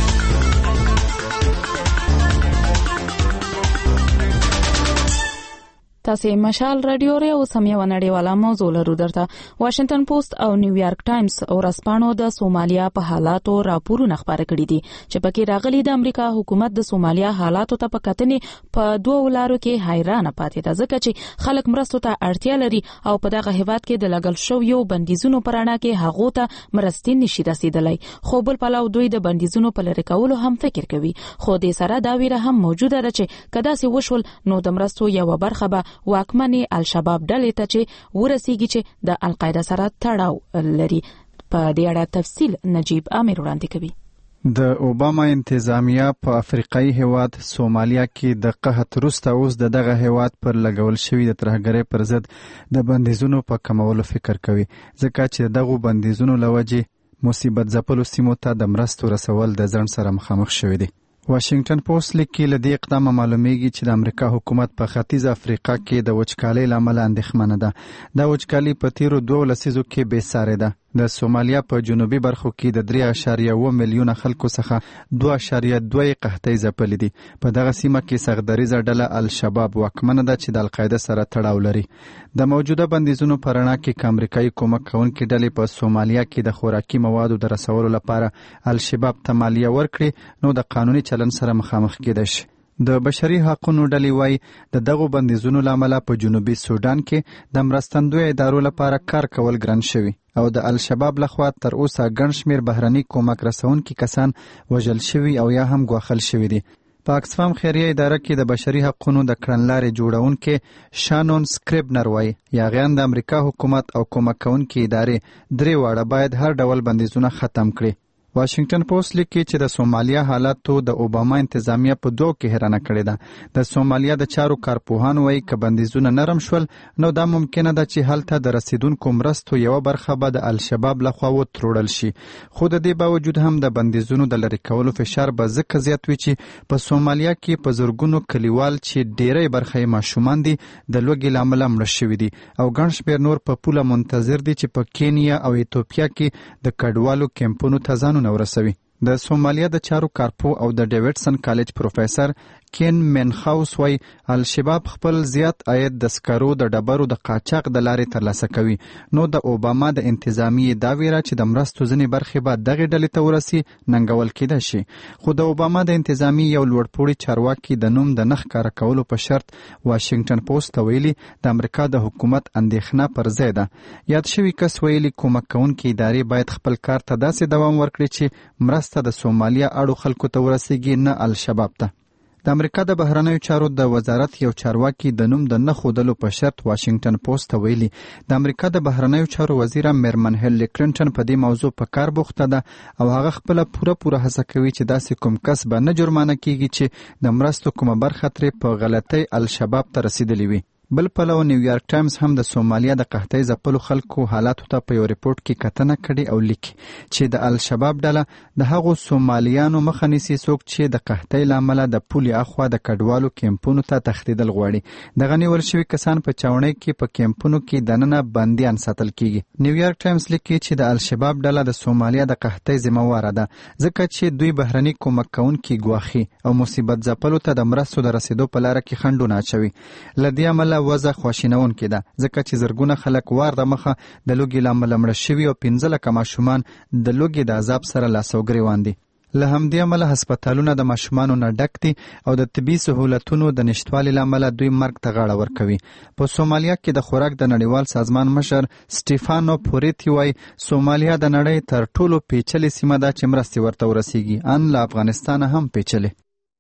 تاسې مشال رادیو ری او سمې ونړیواله موضوع لرو. درته واشنگټن پوسټ او نیویارک ټایمز ورځپاڼو د سومالیا په حالاتو راپورونه خپاره کړي دي چې پکې راغلي د امریکا حکومت د سومالیا حالاتو ته په کتنې په دوه لارو کې حیرانه پاتې ده ځکه چې خلک مرستو ته اړتیا لري او په دغه هیواد کې د لګل شویو بندیزونو پر اړه کې هغه ته مرستې نشي رسیدلی. خو بل پلاو دوی د بندیزونو په لری کولو هم فکر کوي. خو د سره دا ویره هم موجوده ده چې کدا سي وشول نو د مرستو یو برخه به واکمنې الشباب ډلې ته چې ورسیږي چې د القاعده سره تړاو لري. په دې اړه تفصیل نجیب امیر وړاندې کوي. د اوباما انتظامیه په افریقایي هیواد سومالیا کې د قحط وروسته اوس دغه هیواد پر لګول شوی د ترهګرۍ پر ضد د بندیزونو په کمولو فکر کوي ځکه چې دغه بندیزونو لوجې مصیبت ځپلو سیمو ته د مرستو رسول د ځنډ سره مخامخ شوی دی. واشنگټن پوسټ لیکي له دې اقدامه معلومیږي چې د امریکا حکومت په ختیځ افریقا کې د وچکالۍ له امله اندېښمنه ده. دا وچکالي په تیرو 2 لسیزو کې بې سارې ده. د سومالیا په جنوبي برخو کې د 3.1 میلیونه خلکو څخه 2.2 قحطۍ ځپلې دي. په دغه سیمه کې سختدریزه ډله الشباب واکمنه ده چې د القاعده سره تړاو لري. د موجوده بندیزونو په رڼا کې امریکایي کومک کوونکې ډلې په سومالیا کې د خوراکي موادو د رسولو لپاره الشباب ته مالیه ورکړي نو د قانوني چلن سره مخامخ کېدای شي. د بشري حقوقو ډلې وايي د دغو بندیزونو لامل په جنوبي سودان کې د مرستندوی ادارو لپاره کار کول ګران شوی او د الشباب لخوا تر اوسه ګڼ شمېر بهرني کومک رسونکي کسان وژل شوي او یا هم ګواښل شوي دي. په اکسفام خیریه اداره کې د بشري حقوقو د کړنلارې جوړونکي شانون سکریبنر وايي یاغیان د امریکا حکومت او کومک کوونکي ادارې درې واړه باید هر ډول بندیزونه ختم کړي. واشنگټن پوسټ لیکي چې د سومالیا حالاتو د اوباما انتظامیه په دوه کې حیرانه کړې ده. د سومالیا د چارو کارپوهان وایي که بندیزونه نرم شول نو دا ممکنه ده چې هلته د رسیدونکو مرستو یو برخه به د الشباب لخوا وتروړل شي. خو د دې باوجود هم د بندیزونو د لری کولو فشار به ځکه زیات وي چې په سومالیا کې په زرګونو کلیوال چې ډیری برخه یې ماشومان دي د لوږې له امله مړه شوي دي او ګڼ شمېر نور په پوله منتظر دي چې په کینیا او ایتوپیا کې د کډوالو کیمپونو ته ځانونه ورسوي. د سومالیا د چارو کارپو او د ډیوډسن کالج پروفیسور کین منخاوس وای الشباب خپل زیات عاید د سکرو د ډبرو د قاچاق د لارې ترلاسه کوي. نو د اوباما د انتظامیې دا ویره چې د مرستو ځینې برخې به دغې ډلې ته ورسي ننګول کېدای شي. خو د اوباما د انتظامیې یو لوړپوړي چارواکي د نوم د نه ښکاره کولو په شرط واشنگټن پوسټ ته ویلي د امریکا د حکومت اندېښنه پر ځای ده. یاد شوي کس ویلي کومک کوونکي ادارې باید خپل کار ته داسې دوام ورکړي چې مرسته د سومالیا اړو خلکو ته ورسیږي نه الشباب ته. د امریکا د بهرنیو چارو د وزارت یو چارواکي د نوم د نه ښودلو په شرط واشنگټن پوسټ ته ویلي د امریکا د بهرنیو چارو وزیره میرمن هیلری کلینټن په دې موضوع په کار بوخته ده او هغه خپله پوره هڅه کوي چې داسې کوم کس به نه جرمانه کیږي چې د مرستو کومه برخه ترې په غلطۍ الشباب ته رسیدلی وي. بل پلو نیویارک ټایمز هم د سومالیا د قحطۍ ځپلو خلکو حالاتو ته په یو ریپورت کې کتنه کړې او لیکي چې د الشباب ډله د هغو سومالیانو مخه نیسي څوک چې د قحطۍ له امله د پولې اخوا د کډوالو کیمپونو ته تښتېدل غواړي. دغه نیول شوي کسان په چاونۍ کې په کیمپونو کې دننه بندیان ساتل کیږي. نیویارک ټایمز لیکي چې د الشباب ډله د سومالیا د قحطۍ ذمہواره ده ځکه چې دوی بهرني کومک کوونکي ګواښي او مصیبت ځپلو ته د مرستو د رسیدو په لاره کې خنډونه اچوي. له دې امله وضع خواشینونکې ده ځکه چې زرګونه خلک وار د مخه د لوږې له امله مړه شوي او 15 لکه ماشومان د لوږې د عذاب سره لاس او ګریوان دي. له همدې امله هسپتالونه د ماشومانو نه ډک دي او د طبي سهولتونو د نشتوالي له امله دوی مرګ ته غاړه ورکوي. په سومالیا کې د خوراک د نړیوال سازمان مشر سټیفانو پوریتی وایي سومالیا د نړۍ تر ټولو پیچلې سیمه ده چې مرستې ورته ورسیږي ان له افغانستانه هم پیچلې.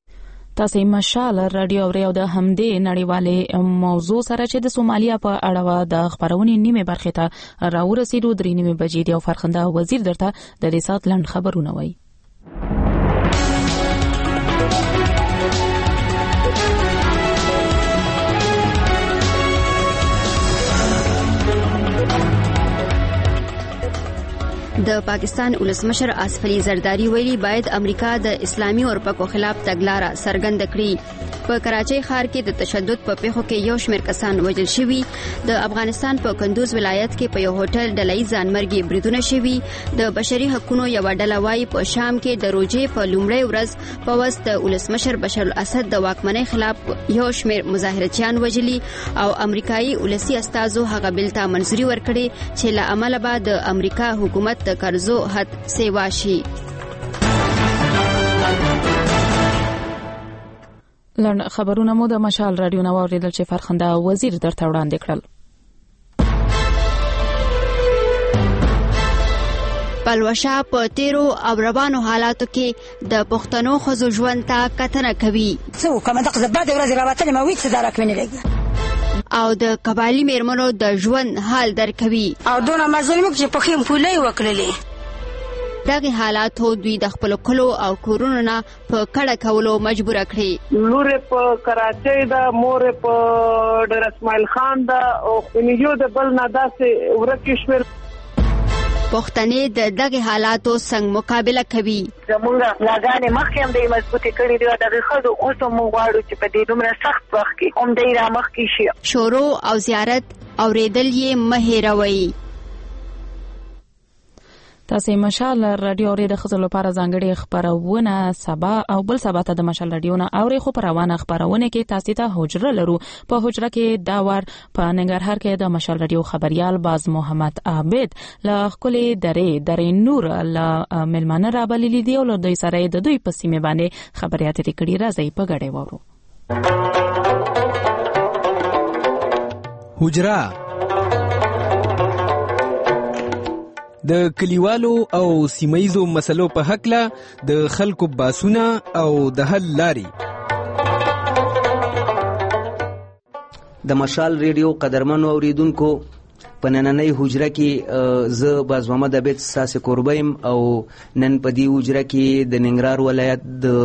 تاسو مشال رادیو اوري او د همدې نړیوالې موضوع سره چې د سومالیا په اړه د خبرونې نیمه برخه ته راورسېدو 3:30 بجې دی او فرخنده وزیر درته د دې سات لند خبرونه وایي. د پاکستان ولسمشر آصف علي زرداری ویلي باید امریکا د اسلامي اورپکو خلاف تګلارې څرګنده کړي. په کراچۍ ښار کې د تشدد په پیښو کې یو شمېر کسان وژل شوي. د افغانستان په کندوز ولایت کې په یو هوټل ډله‌ییز ځانمرګي بریدونه شوي. د بشري حقوقو یو ډله وايي په شام کې د روژې په لومړۍ ورځ په وس د ولسمشر بشار الاسد د واکمنۍ خلاف یو شمېر مظاهرچیان وژلي او امریکایي ولسی استازو هغه بل ته منځوري ورکړي چې له عمله به د امریکا حکومت د قرضو حد سیوا شي. لن خبرونه مو د مشال رادیو نو اوریدل چې فرخنده وزیر درته وړاندې کړل. پلوشا په تیرو او روانو حالاتو کې د پښتنو ښځو ژوند ته کتنه کوي. څو کومه دغه بعد ورځ راوتل مو ویڅ دارک منی لګي او د قبایلی میرمنو د ژوند حال درکوي او دونه مظلوم چې په خیم پولې وکړلې. دغه حالاتو دوی د خپل کلو او کورونو نه په کډه کولو مجبور کړي. لور په کراچۍ د مور په ډیر اسماعیل خان د او خنیو د بل نه داسې ورکیشور پښتنې د دغه حالاتو څنګه مقابله کوي. زمونږ لاګانې مخکې هم د مضبوطی کړي دی د خلکو اوس هم غواړو چې په دې دومره سخت وخت کې هم دې را مخکې شي. شورو او زیارت اوریدل یې مهیروي. تاسو مشال رادیو اوري د خزل لپاره ځانګړي خبرونه سبا او بل سبا ته د مشال رادیو نه اوري خو پر روانه خبرونه کې تاسو ته حجره لرو. په حجره کې داور په ننګرهار کې د مشال رادیو خبريال باز محمد عابد له خپلې درې نور له ملمانه را بللی دی او له دوی سره د دوی په سیمه باندې خبريات لري راځي په غړې وورو. حجره د کلیوالو او سیمایزو مسلو په حق له د خلکو باسونه او د حل لاري. د مشال ریډیو قدرمنو اوریدونکو په نننۍ حجره کې زه باز محمد عابد ساسه قربیم او نن په دې حجره کې د ننګرهار ولایت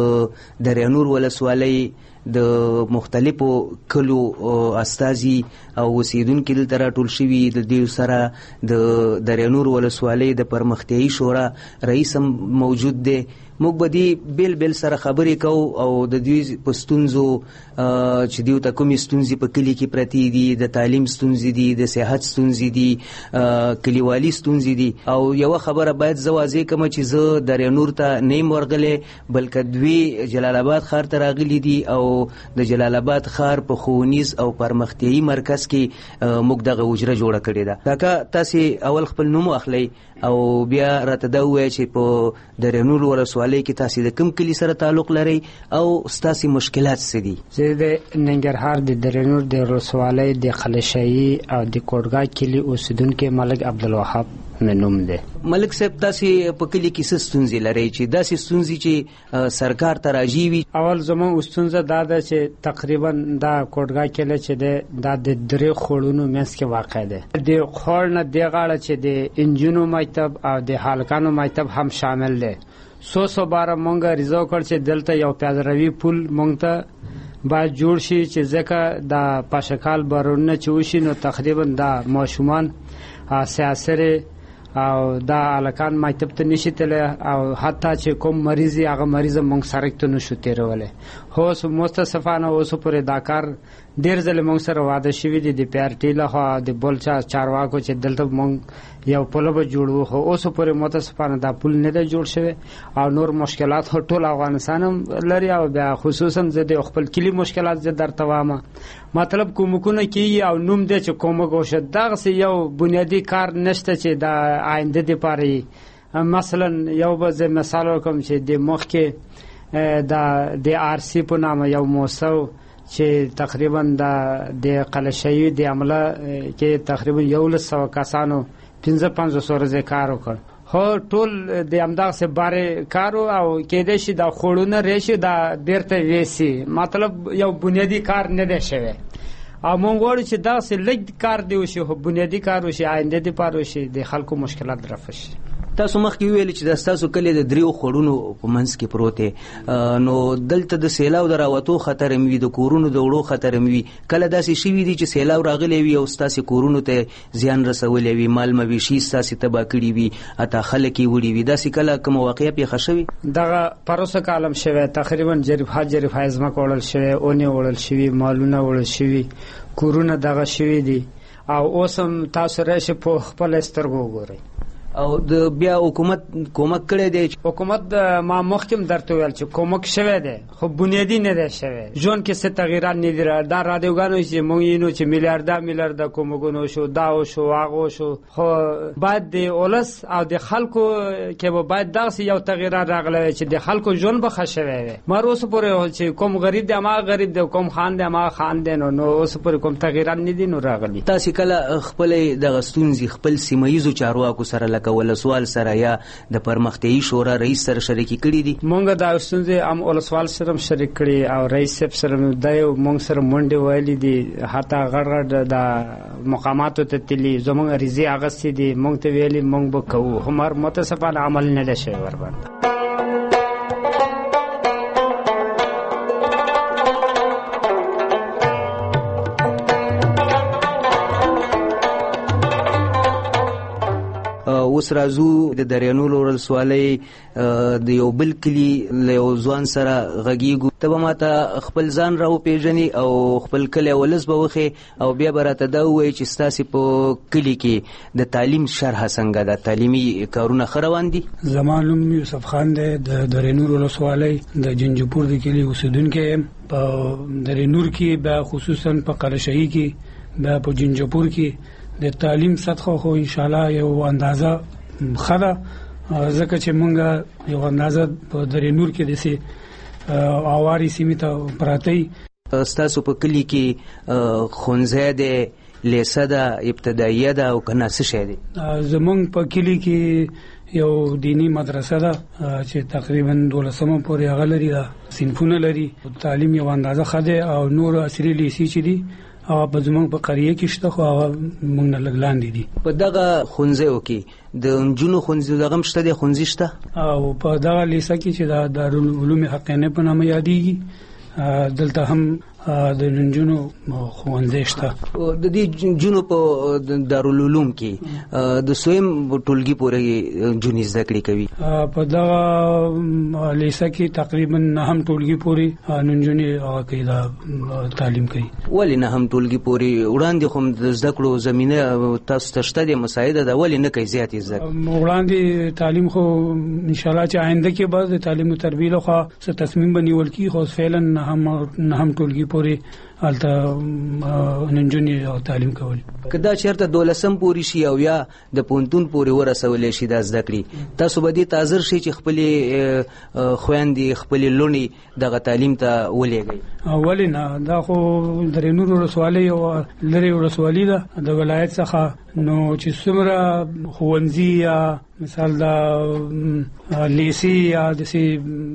د دریانور ولسوالۍ د مختلفو کلو استازي او اوسیدونکو دلته راټول شوي. د دې سره د دریانور ولسوالۍ د پرمختیایي شورا رئیس هم موجود دی. موږ به دې بیل سره خبرې کوو او د دوی په ستونزو چې دوی ته کومې ستونزې په کلي کې پرتې دي، د تعلیم ستونزې دي، د صحت ستونزې دي، کلیوالي ستونزې دي. او یوه خبره باید زه واضح کړم چې زه دریانور ته نه یم ورغلی بلکې دوی جلال آباد ښار ته راغلي دي او د جلال آباد ښار په ښوونیز او پرمختیایي مرکز کې موږ دغه حجره جوړه کړې ده. کاکا تاسې اول خپل نوم واخلئ او بیا راته دا ووایئ چې په دریانور ولسوالۍ کې تاسې د کوم کلي سره تعلق لرئ او ستاسې مشکلات څه دي؟ زه د ننګرهار د دریانور د ولسوالۍ د خلشایي او د کوټګا کلي اوسیدونکی ملک عبدالوهاب مې نوم دی. ملک صاحب تاسې په کلي کې څه ستونزې لرئ چې داسې ستونزې چې سرکار ته راجي وي؟ اول زموږ ستونزه دا ده چې تقریبا دا کوټګا کلی چې دی دا د درې خوړونو منځ کې واقع دی. د خوړ نه دې غاړه چې د انجونو مکتب او د هلکانو مکتب هم شامل دی. 112 مونږ ریزو کړ چې دلته یو پیادهروي پل مونږ ته باید جوړ شي چې ځکه د پاشکال بارونونه چې وشي نو تقریبا دا ماشومان سیاسره او دا الکان مکتب ته نشي تله او حتی چې کوم مریض هغه مریض مونږ سره ته نشو تیروله. هو مستصفانه اوس پرې دا کار ډیر ځله مونږ سره واده شوی دی د پارټي له د بولچا چارواکو چې دلته مونږ یو پل به جوړو خو اوس پرې مستصفانه دا پل نه دی جوړ شوی او نور مشکلات ټول افغانستان لري او بیا خصوصا د خپل کلی مشکلات زه درته وایم. مطلب کومکونه کیږي او نوم دی چې کومه غوښه دغه یو بنیادی کار نشته چې دا آینده دی پاره. مثلا یو به مثال وکم چې د مخ کې د آر سی په نامه یو موسسه چې تقریبا د قلشه‌ای د عمله کې تقریبا 100 کسانو 1500 ورځې کار وکړ خو ټول د امداغ سه باره کارو او کېدې شي د خړونه ریشي د بیرته وېسي مطلب یو بنیادی کار نه دی شوی او مونږ غواړو چې دا سه لږ کار دی وشي خو بنیادی کار وشي آینده دی پاره وشي د خلکو مشکلات رفع شي. تاسو مخکې ویل چې د تاسو کلی د دریو خړونو په منځ کې پروت نو دلته د سیلاو دراوتو خطر مې د کورونو د وړو خطر مې کله داسې شوي دي چې سیلاو راغلی وي او تاسو کورونو ته زیان رسولی وي مال مویشي تاسو تباه کړي وي اته خلک یې وړي وي داسې کله کوم واقعیا پیښه شوي دغه پروسه کالم شوی تقریبا جریف حزمه کول شوی اونې وړل شوی مالونه وړل شوی کورونه دغه شوی دي او اوسم تاسو راشي په خپل سترګو وګورئ او د بیا حکومت کومک کړی دی حکومت ما مخکم درته ویل چې کومک شوی دی خو بنیادی نه دی شوی ژوند کې څه تغیرات نه دي دا رادیوګانو چې مونږ یې نو چې میلیارډ کومګونو شو دا شو هغه شو خو باید د اولس او د خلکو کې باید داسې یو تغیرات راغلی چې د خلکو ژوند به ښه شوی وي مر اوس پورې چې کوم غریب دی ما غریب دی کوم خان دی ما خان دی نو اوس پورې کوم تغیرات نه دي نو راغلي تاسو کله خپل د غستونځي خپل سیمایي چارواکو سره ولسوال سره یا د پرمختیايي شورا رئیس سره شریکي کړي دي مونږ د ستونزې ولسوال سره شریک کړي او رئیس سره د مونږ سره مونډه ویلې دي حتی غړغړ د مقاماتو ته تللی زمونږ ریزي اغستې دي مونږ ته ویلي مونږ به کوو همار متاسفانه عمل نه ده شوی ور باندې اوس راځو د دریانو ولسوالۍ د یو بل کلي له یو ځوان سره غږیږو ته به ماته خپل ځان راوپېژنې او خپل کلی ولس به وښې او بیا به راته دا ووایي چې ستاسې په کلي کې د تعلیم شرحه څنګه ده تعلیمي کارونه ښه روان دي زما نوم یوسف خان دی د درینور ولسوالۍ د جنجپور د کلي اوسېدونکی یم په درینور کې بیا خصوصا په قرشهي کې بیا په جنجپور کې د تعلیم سطح خو ان شاء الله یو اندازه خدا ځکه چې مونږ یو اندازه په درینور کې د سي اواري سیمه ته پراتی تاسو په کلی کې خونځه ده لیسه ده ابتدائیه ده او کنه څه شي دي زمونږ په کلی کې یو دینی مدرسه ده چې تقریبا 12 پورې هغه لري دا صنفونه لري تعلیم یو اندازه خده او نور عصري لیسي چې دي او په زمونږ په قریه کې شته خو هغه مونږ نه لګلاندې دي په دغه خونځو کې د نجونو خونځو دغه مشته د خونځي شته او په دغه لیسه کې چې د دارالعلوم حقانه په نامه یادېږي دلته هم د نجونو ښوونځی شته د دې جنونو په دارالعلوم کې د سویم ټولګي پورې جونې زده کړې کوي په دغه لیسه کې تقریبا هم ټولګي پورې نجونې کوي دا تعلیم کوي ولې نه هم ټولګي پورې وړاندې خو د زده کړو زمينه تاسو ته شته د مساعده ده ولې نه کوي زیاتې زده وړاندې تعلیم خو ان شاء الله چې آینده کې بعد د تعلیم او تربیه لخوا څه تصمیم بنیول کی خو فعلا نه هم ټولګي پورې الته ننجونې او تعلیم کول کدا چیرته 12 پورې شي او یا د پونتون پورې ورسول شي د زده کړې تاسو به دې تازر شي چې خپل خويندې خپل لونی دغه تعلیم ته ولېږي اول نه دا خو درینور ولسوالۍ او لری ولسوالۍ ده د ولایت څخه نو چې څومره ښوونځي یا مثال دا لیسي یا د سي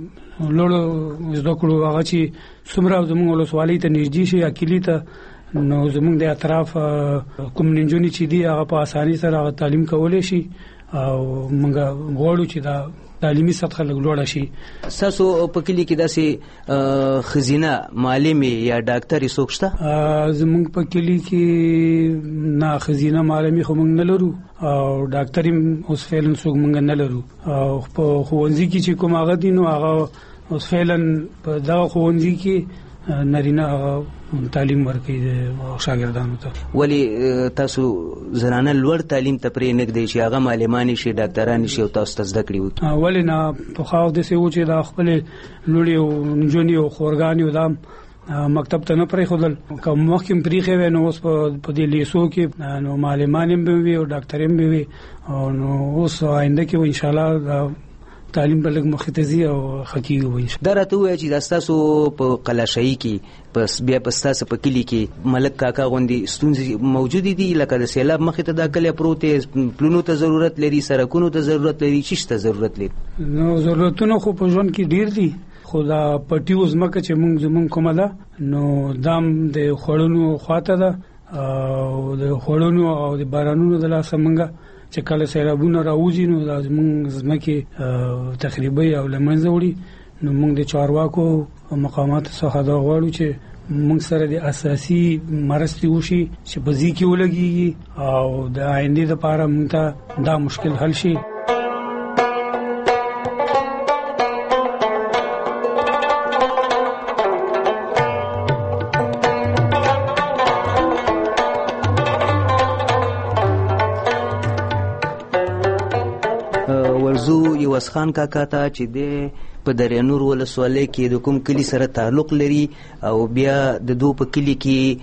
لوړو زده کړو هغه چې څومره زموږ ولسوالۍ ته نږدې شي یا کلی ته نو زموږ د اطراف کوم نجونې چې دي هغه په اسانۍ سره تعلیم کولای شي او موږ غواړو چې دا تعلیمي سطح لوړه شي تاسو په کلی کې داسې خزینه معلم یا ډاکټر څوک شته زموږ په کلی کې نه خزینه معلمي خو موږ نه لرو او ډاکټر اوس فعلا څوک موږ نه لرو او په ښوونځي کې چې کوم هغه دي نو هغه اوس فعلا په دا ښوونځي کې نارینه تعلیم ورکوي د شاګردانو ته ولی تاسو زنانه لوړ تعلیم ته پرې نګدي چې هغه معلمان شي ډاکټران شي او تاسو ته زده کړی وي ولی نه په خاص د سې و چې د خپل لوړي او نجونی او خورګانی او دام مکتب ته نه پرې خدل کوم مخکې پرې خو نو اوس په دې لیسو کې نو معلمان هم وي او ډاکټر هم وي او نو اوس آینده کې ان شاء الله تعلیم په لګ مختزي او حقيقي وي. دا راته وایي چې تاسو په قلاشای کې پس بیا پستاسه په کلی کې ملک کاکا غوندي ستونزې موجود دي لکه د سیلاب مخې ته دا کلی پروت پلونو ته ضرورت لري سرکونو ته ضرورت لري چیش ته ضرورت لري. نو ضرورتونه خو په ژوند کې ډیر دي خو دا پټي وزمکه چې موږ زمون کومه ده نو دام د خړونو خواته ده او د خړونو او د بارانونو د لاسه منګه چې کله سیلابونه راوځي نو زمون زمکه تخریبي او لمنځه وړي. نو موږ د چارواکو او مقامات څخه دا غواړو چې موږ سره د اساسي مرستې وشي چې په ځای کې ولګي او د آینده لپاره موږ ته دا مشکل حل شي. ورزو یوسخان کاکا ته چې د په درینور ولسوالۍ کې د کوم کلی سره تعلق لري او بیا د دو په کلی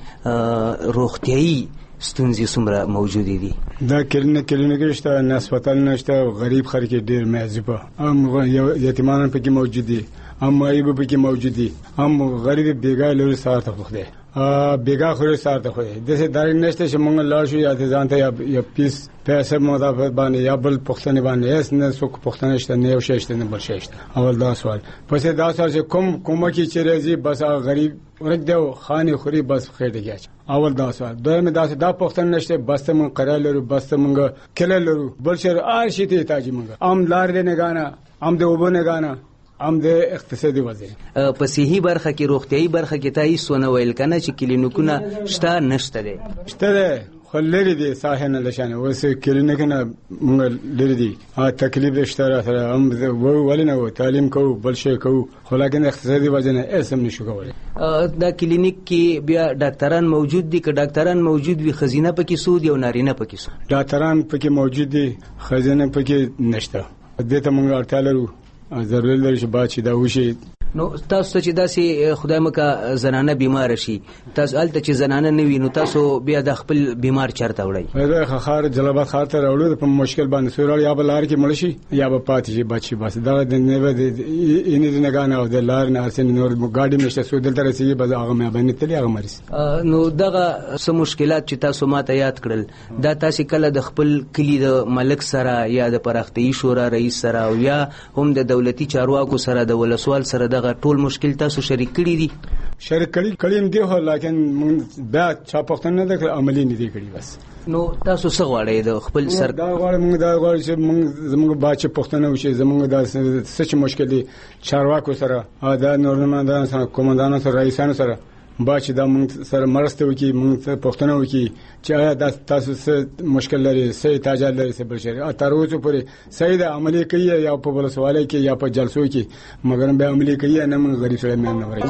کې روغتيایي ستونزې څومره موجودې دي؟ دا کلینیک شته، هسپتال نشته، غریب خلک ډیر معذبه، هم یتیمان پکې موجود دي، هم مایب پکې موجود دي، هم غریب بیګا لري سره تخخ دي بیګا خو سره تخخ دي. د څه داري نشته چې مونږ لاړ شو یا ځان ته یا پیس پیسې مدافعت باندې یا بل پښتني باندې اس نه څوک پښتنه شته نه یو شته نه بل شته. اول دا سوال پس دا سوال چې کومه کې چې راځي بس غریب ورته خاني خوري بس خېټه کېچ. اول دا سوال دویم دا پښتنه نشته بس مونږ قرار لرو بس مونږ کله لرو بل شر آشي ته تاج مونږ ام لار دې نه غانا ام دې وبونه غانا ام د اقتصادي وضعیت په صحي برخه کې روغتيایي برخه کې تاسو سونه ویل کنه چې کلینیکونه شته نشته دي؟ شته خو لري دي ساحه نه لشانه اوس کلینیکونه مونږ لري دي تکلیف شته سره هم ولنه تعلیم کوو بل شي کوو خو لکه اقتصادي وجنه اسم نشو کولای. دا کلینیک کې بیا ډاکټران موجود دي که ډاکټران موجود وي خزینه پکې سود یو نارینه پکې سود؟ ډاکټران پکې موجود دي خزینه پکې نشته. دې ته مونږ اړتیا لرو ضروري لري چې باچې دا وشي. نو تاسو چې داسې خدای مکه زنانه بیمار شي تاسو الته چې زنانه نه وي نو تاسو بیا د خپل بیمار چرته وړئ؟ دا خخار جلبات خاطر راوړو په مشکل باندې سورال یا بلار کې مړ شي یا به پاتې شي بچي بس دا د نه د انې نه غانه او د لار نه اسن نور ګاډي نشته سو دلته رسیدي بس هغه مې باندې تللی هغه مریض. نو دغه سم مشکلات چې تاسو ماته یاد کړل دا تاسو کله د خپل کلی د ملک سره یا د پراختي شورا رئیس سره او یا هم د دولتي چارواکو سره د ولسوال سره دغه ټول مشکل تاسو شریک کړی دي؟ شریک کړی دی هو لیکن بیا چا پښتنه د عملی نه دی کړی بس. نو تاسو څه غواړئ د خپل سر؟ دا غواړم دا غواړم چې زموږ باچه پښتنه وشي زموږ د څه مشکل دي چارواکو سره دا نورمندان سره کومندانانو سره رئیسانو سره باچ دا مونږ سره مرسته وکي مونږ پښتنه وکي چې آیا دا تاسو څه مشکل لري څه احتیاج لري څه بل شي تر اوسه پورې صحیح د عملي کوي یا په ولسوالۍ کې یا په جلسو کې مګر به عملي کوي نه مونږ غریب سره نه وري.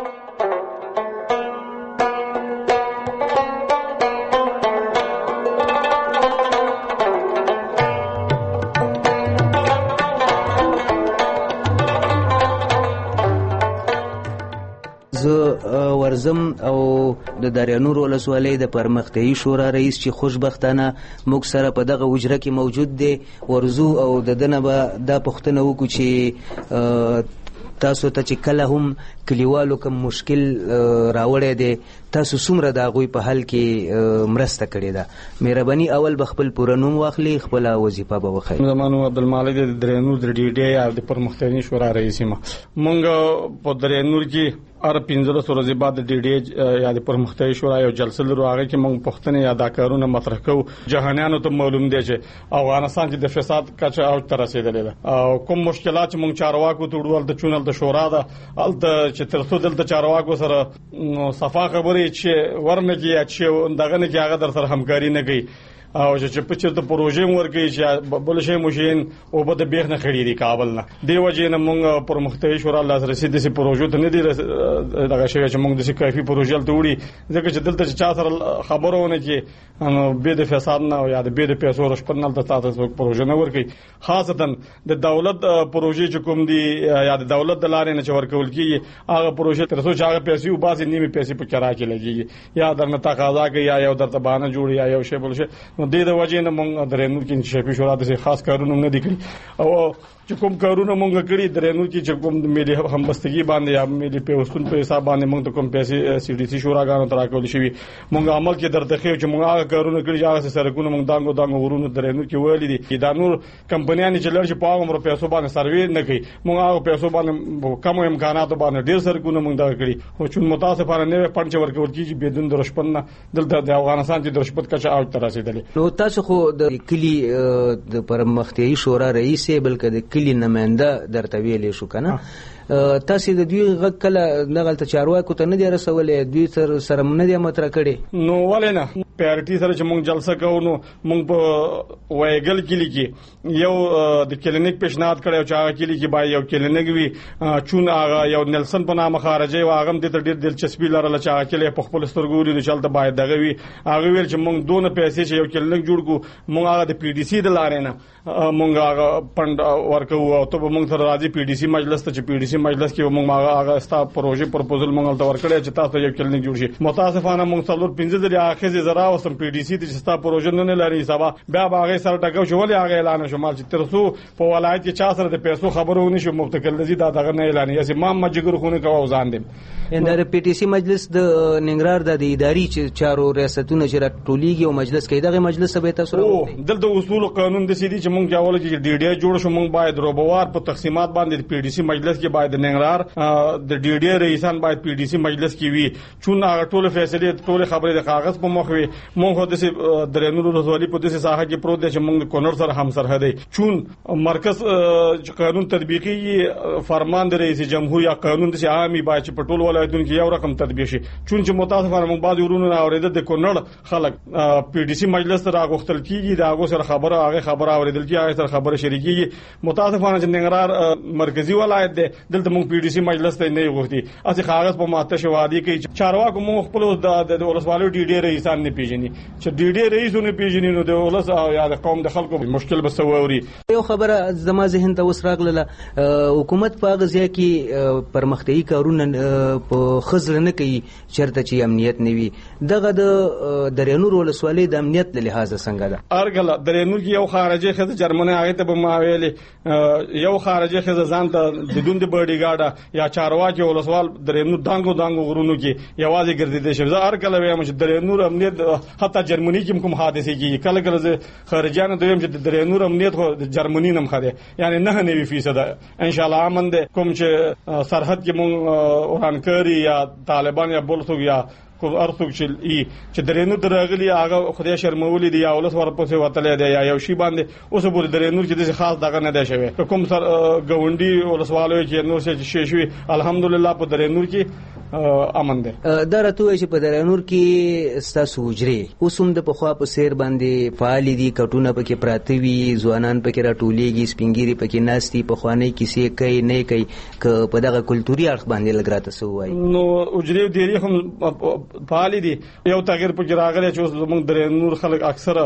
ورزم او د دریانور ولسوالۍ د پرمختیایي شورا رئیس چې خوشبختانه موږ سره په دغه وجره کې موجود دی ورزو او د دنه به دا پوښتنه وکړو چې تاسو ته چې کله هم کلیوالو کوم مشکل راوړی دی تاسو څومره د هغوی په حل کې مرسته کړې ده؟ مهرباني اول به خپل پوره نوم واخلي خپله وظیفه به وښایي. زما نوم عبدالمالک دی د دریانور د ډي ډي یا د پرمختیایي شورا رئیس یم. موږ په دریانور کې هر 15 ورځې بعد د ډي ډي یا د پرمختیایي شورا یو جلسه لرو هغه کې موږ پښتنې یا دا کارونه مطرح کوو. جهانیانو ته معلوم دی چې افغانستان کې د فساد کچه اوج ته رسیدلې ده او کوم مشکلات چې موږ چارواکو ته وړول د چونل د شورا ده الته چې ترڅو دلته چارواکو سره صفا خبرې چې ورنه کې یا چې دغه نه کې هغه در سره همکاري نه کوي او چې په چیرته پروژې ورګي چې بل شي مشین او په د بیخ نه خړې دي کابل نه دی وجه نه موږ پرمختیایي شورا لاسرسي د سي پروژو ته نه دي دغه شی چې موږ د سي کافي پروژې ته وړي ځکه چې دلته چا سره خبرونه کې نو به د فساد نه او یا د به د پیسو رشپنل د تاسو پروژې نه ورګي خاصتا د دولت پروژې چې کوم دي یا د دولت د لارې نه چې ورکول کیږي هغه پروژې تر څو چې هغه پیسې او بازي نیمه پیسې په کرا کې لګي یا درنه تقاضا کوي یا یو درته بهانه جوړي یا یو شی بل شي نو د وجې نه مونږ درېنور کې انکشافي شورا د خاص کارونه نه دي کړی او چې کوم کارونه مونږ کړی درېنور کې چې کوم ملي همبستګي باندې یا ملي پیوستون په حساب باندې مونږ ته کوم پیسې سی ډي سي شوراګانو ته راکول شي مونږ عمل کې درته خو چې مونږ هغه کارونه کړی هغه سرکونه مونږ دانګو ورونو درېنور کې ویل دي دا نور کمپنیانې چې لږ په هغه پیسو باندې سروې نه کوي مونږ هغه پیسو باندې کم امکانات باندې ډیر سرکونه مونږ دا کړی خو چې متاسفانه نه پنځ ورکول کیږي بدون د رشوت نه دلته د افغانستان چې د رشوت کچه اوج ته رسیدلې نو تاسو خو د کلی د پرمختیايي شورا رئیس بلکې د کلی نماینده درته ویلې شو کنه تاسو د دوی غږ کله نغلته چارواکو ته نه دی رسولې دوی سره نه دی مطرح کړي نو ولې نه پیارټي سره چې مونږ جلسه کوو نو مونږ په وایګل کلی کې یو د کلینیک پیشنهاد کړو چې هغه کلی کې باید یو کلینیک وي چون هغه یو نیلسن په نامه خارجي و هغه د ډېر دلچسپي لرله چې هغه کلی په خپل سترګو لري چې چلته باید دغه وي هغه ویل چې مونږ دونه پیسې چې یو کلینیک جوړ کو مونږ هغه د پی ډي سي د لارې نه مونږ هغه فند ورکو او ته مونږ سره راځي پی ډي سي مجلس ته چې پی ډي سي مجلس کې مونږ هغه ستا پروژه پروپوزل مونږ ته ورکړی چې تاسو یو کلینیک جوړ شي متاسفانه مونږ څلور 15 ځله اخیزه زرا وسم پی ډي سي چې ستا پروژه نه لري سبا بیا هغه سره ټاکو شو ولې هغه اعلان شو مال چې ترسو په ولایت کې چا سره د پیسو خبرونه شو مفتکل دي دا دغه نه اعلان یې ما مجګر خونه کوو ځان دي اندر پی ټي سي مجلس د ننګرهار د اداري چارو ریاستونو چې راټولېږي او مجلس کې دغه مجلس به تاسو دلته اصول قانون د سيدي چې مونږ یاول چې ډي ډي جوړ شو مونږ باید روبوار په تقسیمات باندې پی ټي سي مجلس کې باید ننګرهار د ډي ډي رئیسان باید پی ټي سي مجلس کې وي چون هغه ټول فیصله ټول خبره د کاغذ په مخ وي مونږ د درېنور ولسوالۍ په داسې ساحه کې پروت دی چې مونږ د کونړ سره هم سرحد دی چون مرکز قانون تطبیقي فرمان د رئیس جمهور یا قانون د عامي باید چې په ټول ولایتونو کې یو رقم تطبیق شي چون چې متاسفانه مونږ بعض ورونو نه اوریدل د کونړ خلک پی ډي سي مجلس سره غوښتل کیږي دا هغه سره خبره اوریدل کیږي هغه سره خبره شریکيږي متاسفانه چې ننګرهار مرکزی ولایت دی دلته مونږ پی ډي سي مجلس ته نه غوښتي اسی کاغذ په ماته شوادي کوي چارواکو مونږ خپل د ولسوالۍ ډي ډي رئیسان نه پیژني چې ډي ډي رئیسونه پیژني نو د ولس او یا د قوم د خلکو مشکل به سووري یو خبره زما ذهن ته وسراغله حکومت په غزا کې پرمختیايي کارونه په خزر نه کوي چرته چې امنیت نوي دغه د درېنور ولسوالۍ د امنیت له لحاظ څنګه ده ارګل درېنور کې یو خارجي خزه جرمنه هغه ته به ما ویلې یو خارجي خزه ځان ته د دوند بډي ګاډه یا چارواکي ولسوال درېنور دانګو غرونو کې یوازې ګرځیدل شي زه ارګل وایم چې درېنور امنیت حتی جرمني کې کوم حادثه کې کله کله خارجيان دویم چې درېنور امنیت خو د جرمني نم خره یعنی 9% ان شاء الله امن ده کوم چې سرحد کې مونږ ورانکاری یا طالبان یا بولڅو یا کو ارڅوک چې درېنور درغلي هغه خدای شرمولې دی یا ولس ورپسې وتلې دی یا یو شی باندې اوس بول درېنور کې د خاص دغه نه دی شوی کوم سر غونډي ولسوالو کې نور څه شي الحمدلله په درېنور کې امن ده دا راته چې په درېنور کې ستاسو حجرې اوسم د پخوا په سیر باندې فعال دي کټونه پکې پراته وي ځوانان پکې راټولېږي سپینګيري پکې ناشتي په خوانې کیسې کوي نه کوي ک په دغه کلتوري اړخ باندې لګراته سو وای نو حجرې ډېری هم فعال دي یو تغیر په راغلی چې موږ درېنور خلک اکثره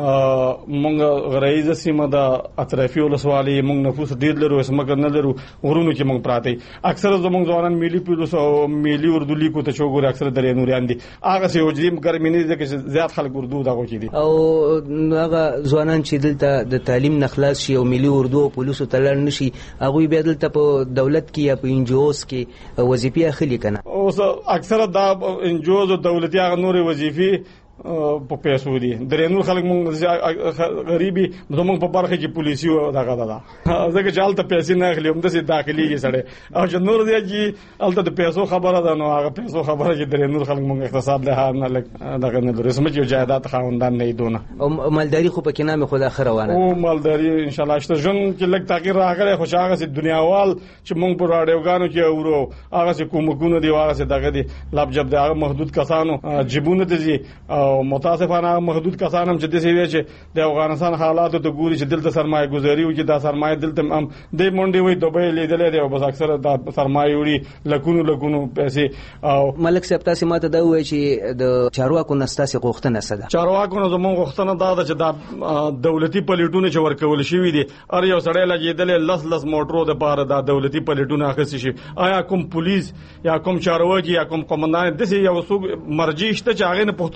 موږ غریزه سیمه د اطرافي ولسوالۍ موږ نفوس ډېر لرو اسمه نه لرو ورونو کې موږ پراته اکثره زموږ ځوانان ملي پولیس او ملي اردو لیکو ته چوغور اکثره درېنوریان دي هغه سه وجریم ګرمینه دي چې زیات خلک اردو دغه کې دي او هغه ځوانان چې دلته د تعلیم نخلاص شي او ملي اردو او پولیسو تلل نشي هغه به دلته په دولت کې یا په انجوز کې وظیفه اخلي کنه او اکثره دا انجوز او دولتي هغه نور وظیفه په پیسو دي درېنور خلک مونږ غریبي زموږ په برخه کې پولیسي دغه ده ځکه چې حالت پیسې نه اخلي هم د داخلي کې سره او چې نور دی چې حالت د پیسو خبره ده نو هغه پیسو خبره چې درېنور خلک مونږ اقتصاد له نه دغه نه لري سمجه جایداد خاوندان نه دونه او مالداري خو پکې نامه خو د اخر روانه او مالداري ان شاء الله شته جن کې لګ تغییر راغلی خو هغه سي دنیاوال چې مونږ په راډیوګانو کې اورو هغه سي کومګونو دی هغه سي دغه دی لاب جب د هغه محدود کسانو جيبونه دي او متاسفانه محدود کسان هم چې د سیوی چې د افغانستان حالات ته ګوري چې دلته سرمایه گذاري او چې دا سرمایه دلته هم د مونډي وي دوبه لیدلې دی او بس اکثره د سرمایه وړي لکونو پیسې او ملک صاحب تاسو ماته دا وایي چې د چارواکو نستاسي غوښتنه څه ده چارواکو نو زموږ غوښتنه دا ده چې دا دولتي پلیټونه چې ورکول شوی دي ار یو سړی لګیدل لس موټرو د پاره دا دولتي پلیټونه اخیستي شي آیا کوم پولیس یا کوم چارواکي یا کوم قومندان د یو څو مرجع شته چې هغه نه پښتونو چې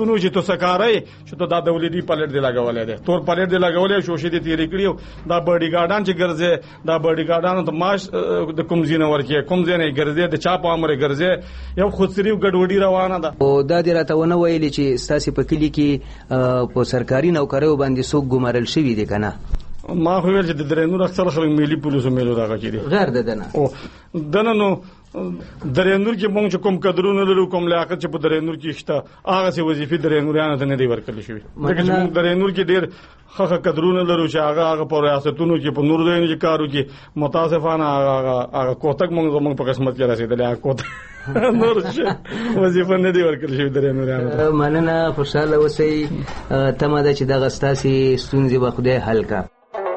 سکاري چې ته دا دولتي پلیټ دی لګولې ده تور پلیټ دی لګولې شوشې دي تیری کړیو دا باډي ګارډان چې ګرځي دا باډي ګارډان ته ماش د کوم زینه ورکه کوم زینه ګرځي د چا په امر ګرځي یو خود صرف ګډوډي روانه ده. او دا د راتونه ویلي چې ستاسو په کلی کې په سرکاري نوکریو باندې څوک ګمارل شوی دي کنه؟ ما خو ویل چې د درنور اکثر خلک ملي پولیسو میلو راغی دي غیر ددنه او دنه نو درنور کې مونږ کوم قدرونه لرو کوم لیاقت چې په درنور کې شته هغه سي وظیفې درنورانو ته نه دی ورکړل شوی ځکه چې مونږ درنور کې ډیر خخه قدرونه لرو چې هغه په ریاستونو کې په نور ځایونو کې کارو کې متاسفانه هغه کوتک مونږ په قسمت کې رسیدلې هغه کوتک نور څه وظیفه نه دی ورکړل شوی درنورانو. مننه خوشاله اوسئ تمه ده چې دغه ستاسو ستونزې به خدای حل کړي.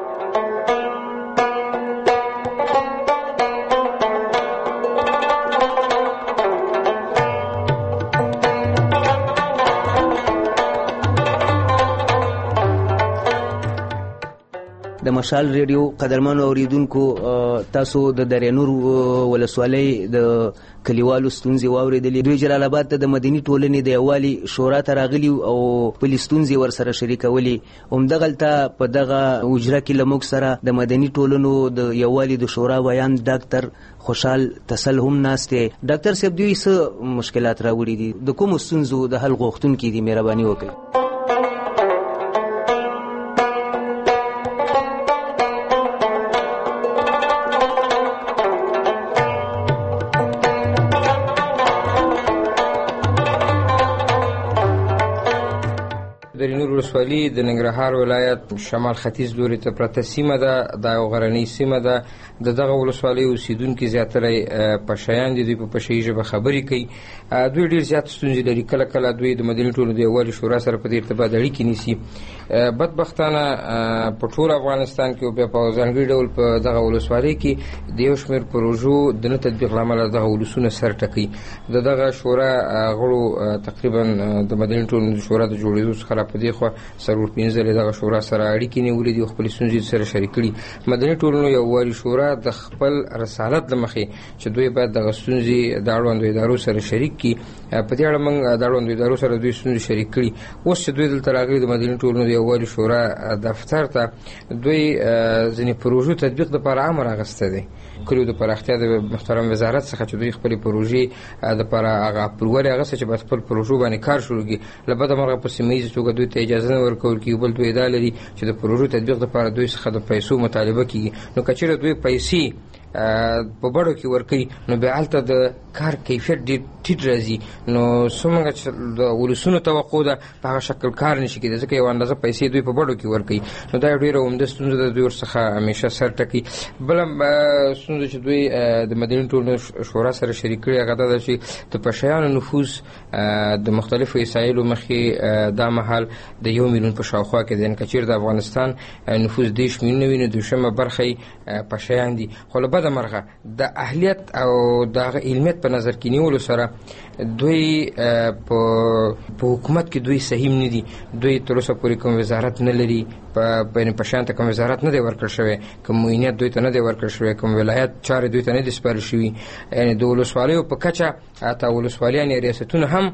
د مشال ریډیو قدرمنو اوریدونکو تاسو د درینور ولسوالۍ د کلیوالو ستونزې واوریدلې. دوی جلال آباد ته د مدني ټولنې د یووالي شورا ته راغلي او خپل ستونزې ورسره شریکولې. همدغلته په دغه اجرا کې لموږ سره د مدني ټولنو د یووالي د شورا ویان ډاکټر خوشحال تسل هم ناشته. ډاکټر صاحب دوی څه مشکلات راوړي دي د کوم ستونزو د حل غوښتونکي دي مهرباني وکړئ. درینور ولسوالي د ننګرهار ولایت شمال ختیځ لوري ته پرته سیمه ده. دا یو غرنۍ سیمه ده. دغه ولسوالۍ اوسیدونکي زیاتره پشایان دي. دوی په پشایي ژبه خبرې کوي. دوی ډېر زیات ستونزې لري. کله کله دوی د مدني ټولنو د یووالي شورا سره په دې ارتباط اړیکې نیسي. بدبختانه په ټول افغانستان کې او بیا په ځانګړي ډول په دغه ولسوالۍ کې د یو شمېر پروژو د نه تطبیق له امله دغه ولسونه سر ټکوي. دغه شورا غړو تقریبا د مدني ټولنو د شورا د جوړېدو څخه په دې خوا سرور 15 دغه شورا سره اړیکې نیولې دي او خپل ستونزې سره شریک کړي. مدني ټولنو یووالي شورا د خپل رسالت له مخې چې دوی باید دغه ستونزې د اړوندو ادارو سره شریک کړي. په دې اړه موږ د اړوندو ادارو سره دوی ستونزې شریک کړي. اوس چې دوی دلته راغلي د مدني ټولنو د یووالي شورا دفتر ته دوی ځینې پروژو تطبیق لپاره امر اخیستی دی. کلیو د پراختیا د محترم وزارت څخه چې دوی خپلې پروژې دپاره هغه اپروول یې اخیستی چې باید خپل پروژو باندې کار شروع کړي. له بده مرغه په سیمه ییزه توګه دوی ته اجازه نه ورکول کېږي. بل دوی ادعا لري چې د پروژو تطبیق لپاره دوی څخه د پیسو مطالبه کېږي. نو که چېرې دوی پیسې په بړو کې ورکوي نو بیا هلته د کار کیفیت ډېر ټیټ راځي. نو څومره چې د ولسونو توقع ده په هغه شکل کار نشي کېدی ځکه یوه اندازه پیسې دوی په بړو کې ورکوي. نو دا یو ډېره عمده ستونزه ده. دوی ورڅخه همیشه سر ټکوي. بله ستونزه چې دوی د مدني ټولنو شورا سره شریک کړي هغه دا ده چې د پشایانو نفوذ د مختلفو وسایلو مخې دا مهال د 1 میلیون په شاوخوا کې دی. که چېرې د افغانستان نفوذ 10 میلیونه وي نو دویشمه برخه یې پشایان دي. خو له بده مرغه د اهلیت او د هغه علمیت په نظر کې نیولو سره دوی په حکومت کې دوی صحیح نه دي. دوی تر اوسه پورې کوم وزارت نه لري. په پشایان ته کوم وزارت نه دی ورکړل شوی. کوم معینیت دوی ته نه دی ورکړل شوی. کوم ولایت چارې دوی ته نه دي سپارل شوي. یعنې د ولسوالیو په کچه حتی ولسوالیان یا ریاستونه هم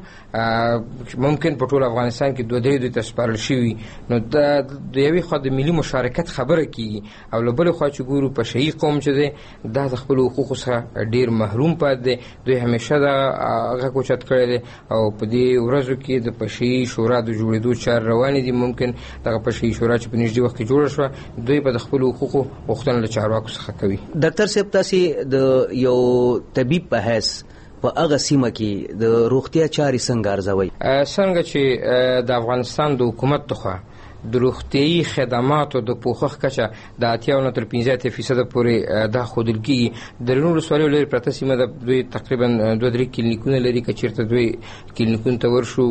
ممکن په ټول افغانستان کې دوه درې دوی ته سپارل شوي. نو د یوې خوا د ملي مشارکت خبره کېږي او له بلې خوا چې ګورو پشایي قوم چې دی دا د خپلو حقوقو څخه ډېر محروم پاتې دی. دوی همیشه د غږ اوچت کړی دی او په دې ورځو کې د پشایي شورا د جوړېدو چارې روانې دي. ممکن دغه پشایي شورا چې په نږدې وخت کې جوړه شوه دوی به د خپلو حقوقو غوښتنه له چارواکو څخه کوي. ډاکټر صاحب تاسې د یو طبیب په حیث په هغه سیمه کې د روغتیا چارې څنګه ارزوئ؟ څنګه چې د افغانستان د حکومت لخوا د روغتیایي خدماتو د پوښښ کچه د 80 نه تر 50% پورې دا ښودل کېږي. د درینور ولسوالۍ لرې پرته سیمه ده. دوی تقریبا 2-3 کلینیکونه لري. که چېرته دوی کلینیکونو ته ورشو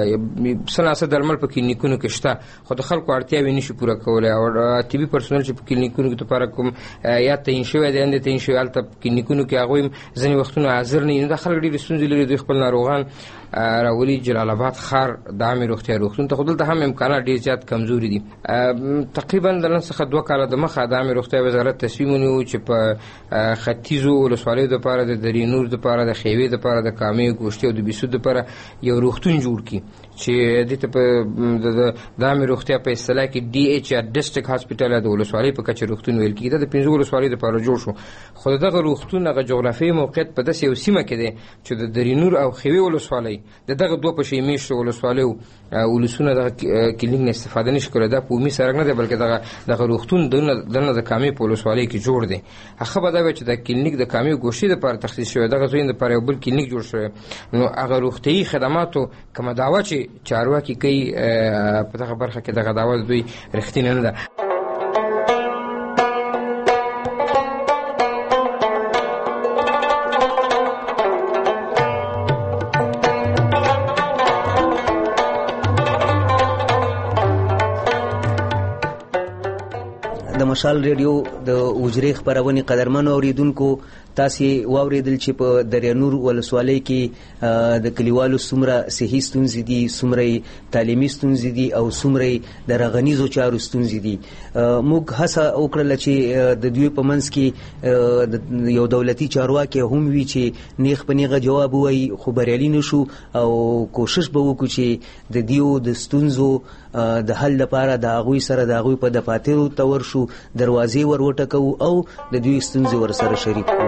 څه ناڅه درمل په کلینیکونو کې شته خو د خلکو اړتیاوې نشي پوره کولی. او طبي پرسونل چې په کلینیکونو کې دپاره کوم یا تعین شوی دی یا تعین شوی هلته په کلینیکونو کې هغوی ځینې وختونه حاضر نه وي. نو دا خلک ډېرې ستونزې لري. دوی خپل ناروغان راولي جلال آباد ښار د عامې روغتیا روغتون ته. خو دلته هم امکانات ډېر زیات کم کمزوري دي. تقریبا د نن څخه 2 کاله د مخه د عامه روغتیا وزارت تصمیم ونیو چې په ختیځو ولسوالیو دپاره د درینور دپاره د خیوې دپاره د کامې ګوشتې او د بیسود دپاره یو روغتون جوړ کړي چې دې ته په د عامه روغتیا په اصطلاح کې DH یا ډسټرکټ هاسپټل د ولسوالۍ په کچه روغتون ویل کېږي. د 15 ولسوالیو دپاره جوړ شو، خو دغه روغتون هغه جغرافیایي موقعیت په داسې یو سیمه کې دی چې د درینور او خیوې ولسوالۍ د دغه 2 په شی میشتو ولسوالیو ولسونه د کلینیک نه استفاده نشي کولای. دا په عمومي سړک نه دی بلکې دغه روغتون دنه د کامې په ولسوالۍ کې جوړ دی. هغه به دا وي چې د کلینیک د کامې ګوشتې دپاره تخصیص شوی، دغه ځای دپاره یو بل کلینیک جوړ شوی. نو هغه روغتیایي خدماتو کومه دعوه چې چارواکي کوي په دغه برخه کې دغه دعوه د دوی رښتینې نه ده. د مشال ریډیو د وجري خبرونه قدرمن اوریدونکو تاسو واوریدل چې په دریانور ولسوالۍ کې د کلیوالو څومره صحي ستونزې دي، څومره تعلیمي ستونزې دي او څومره د رغنیزو چارو ستونزې دي. موږ هڅه وکړل چې د دوی په منځ کې یو دولتي چارواکي هم وي چې نیغ په نیغه جواب وایي، خو بریالي نشو او کوشش به وکړو چې د دیو د ستونزو د حل لپاره د هغوی سره د هغوی په دفاترو ته ورشو، دروازې ور وټکو او د دوی ستونزې ورسره شریک کړو.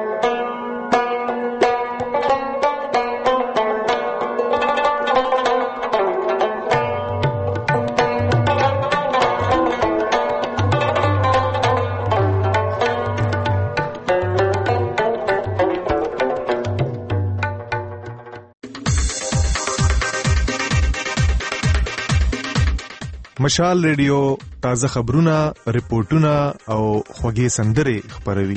مشال ریډیو تازه خبرونه، ریپورتونه او خوږې سندرې خپروي.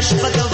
شپه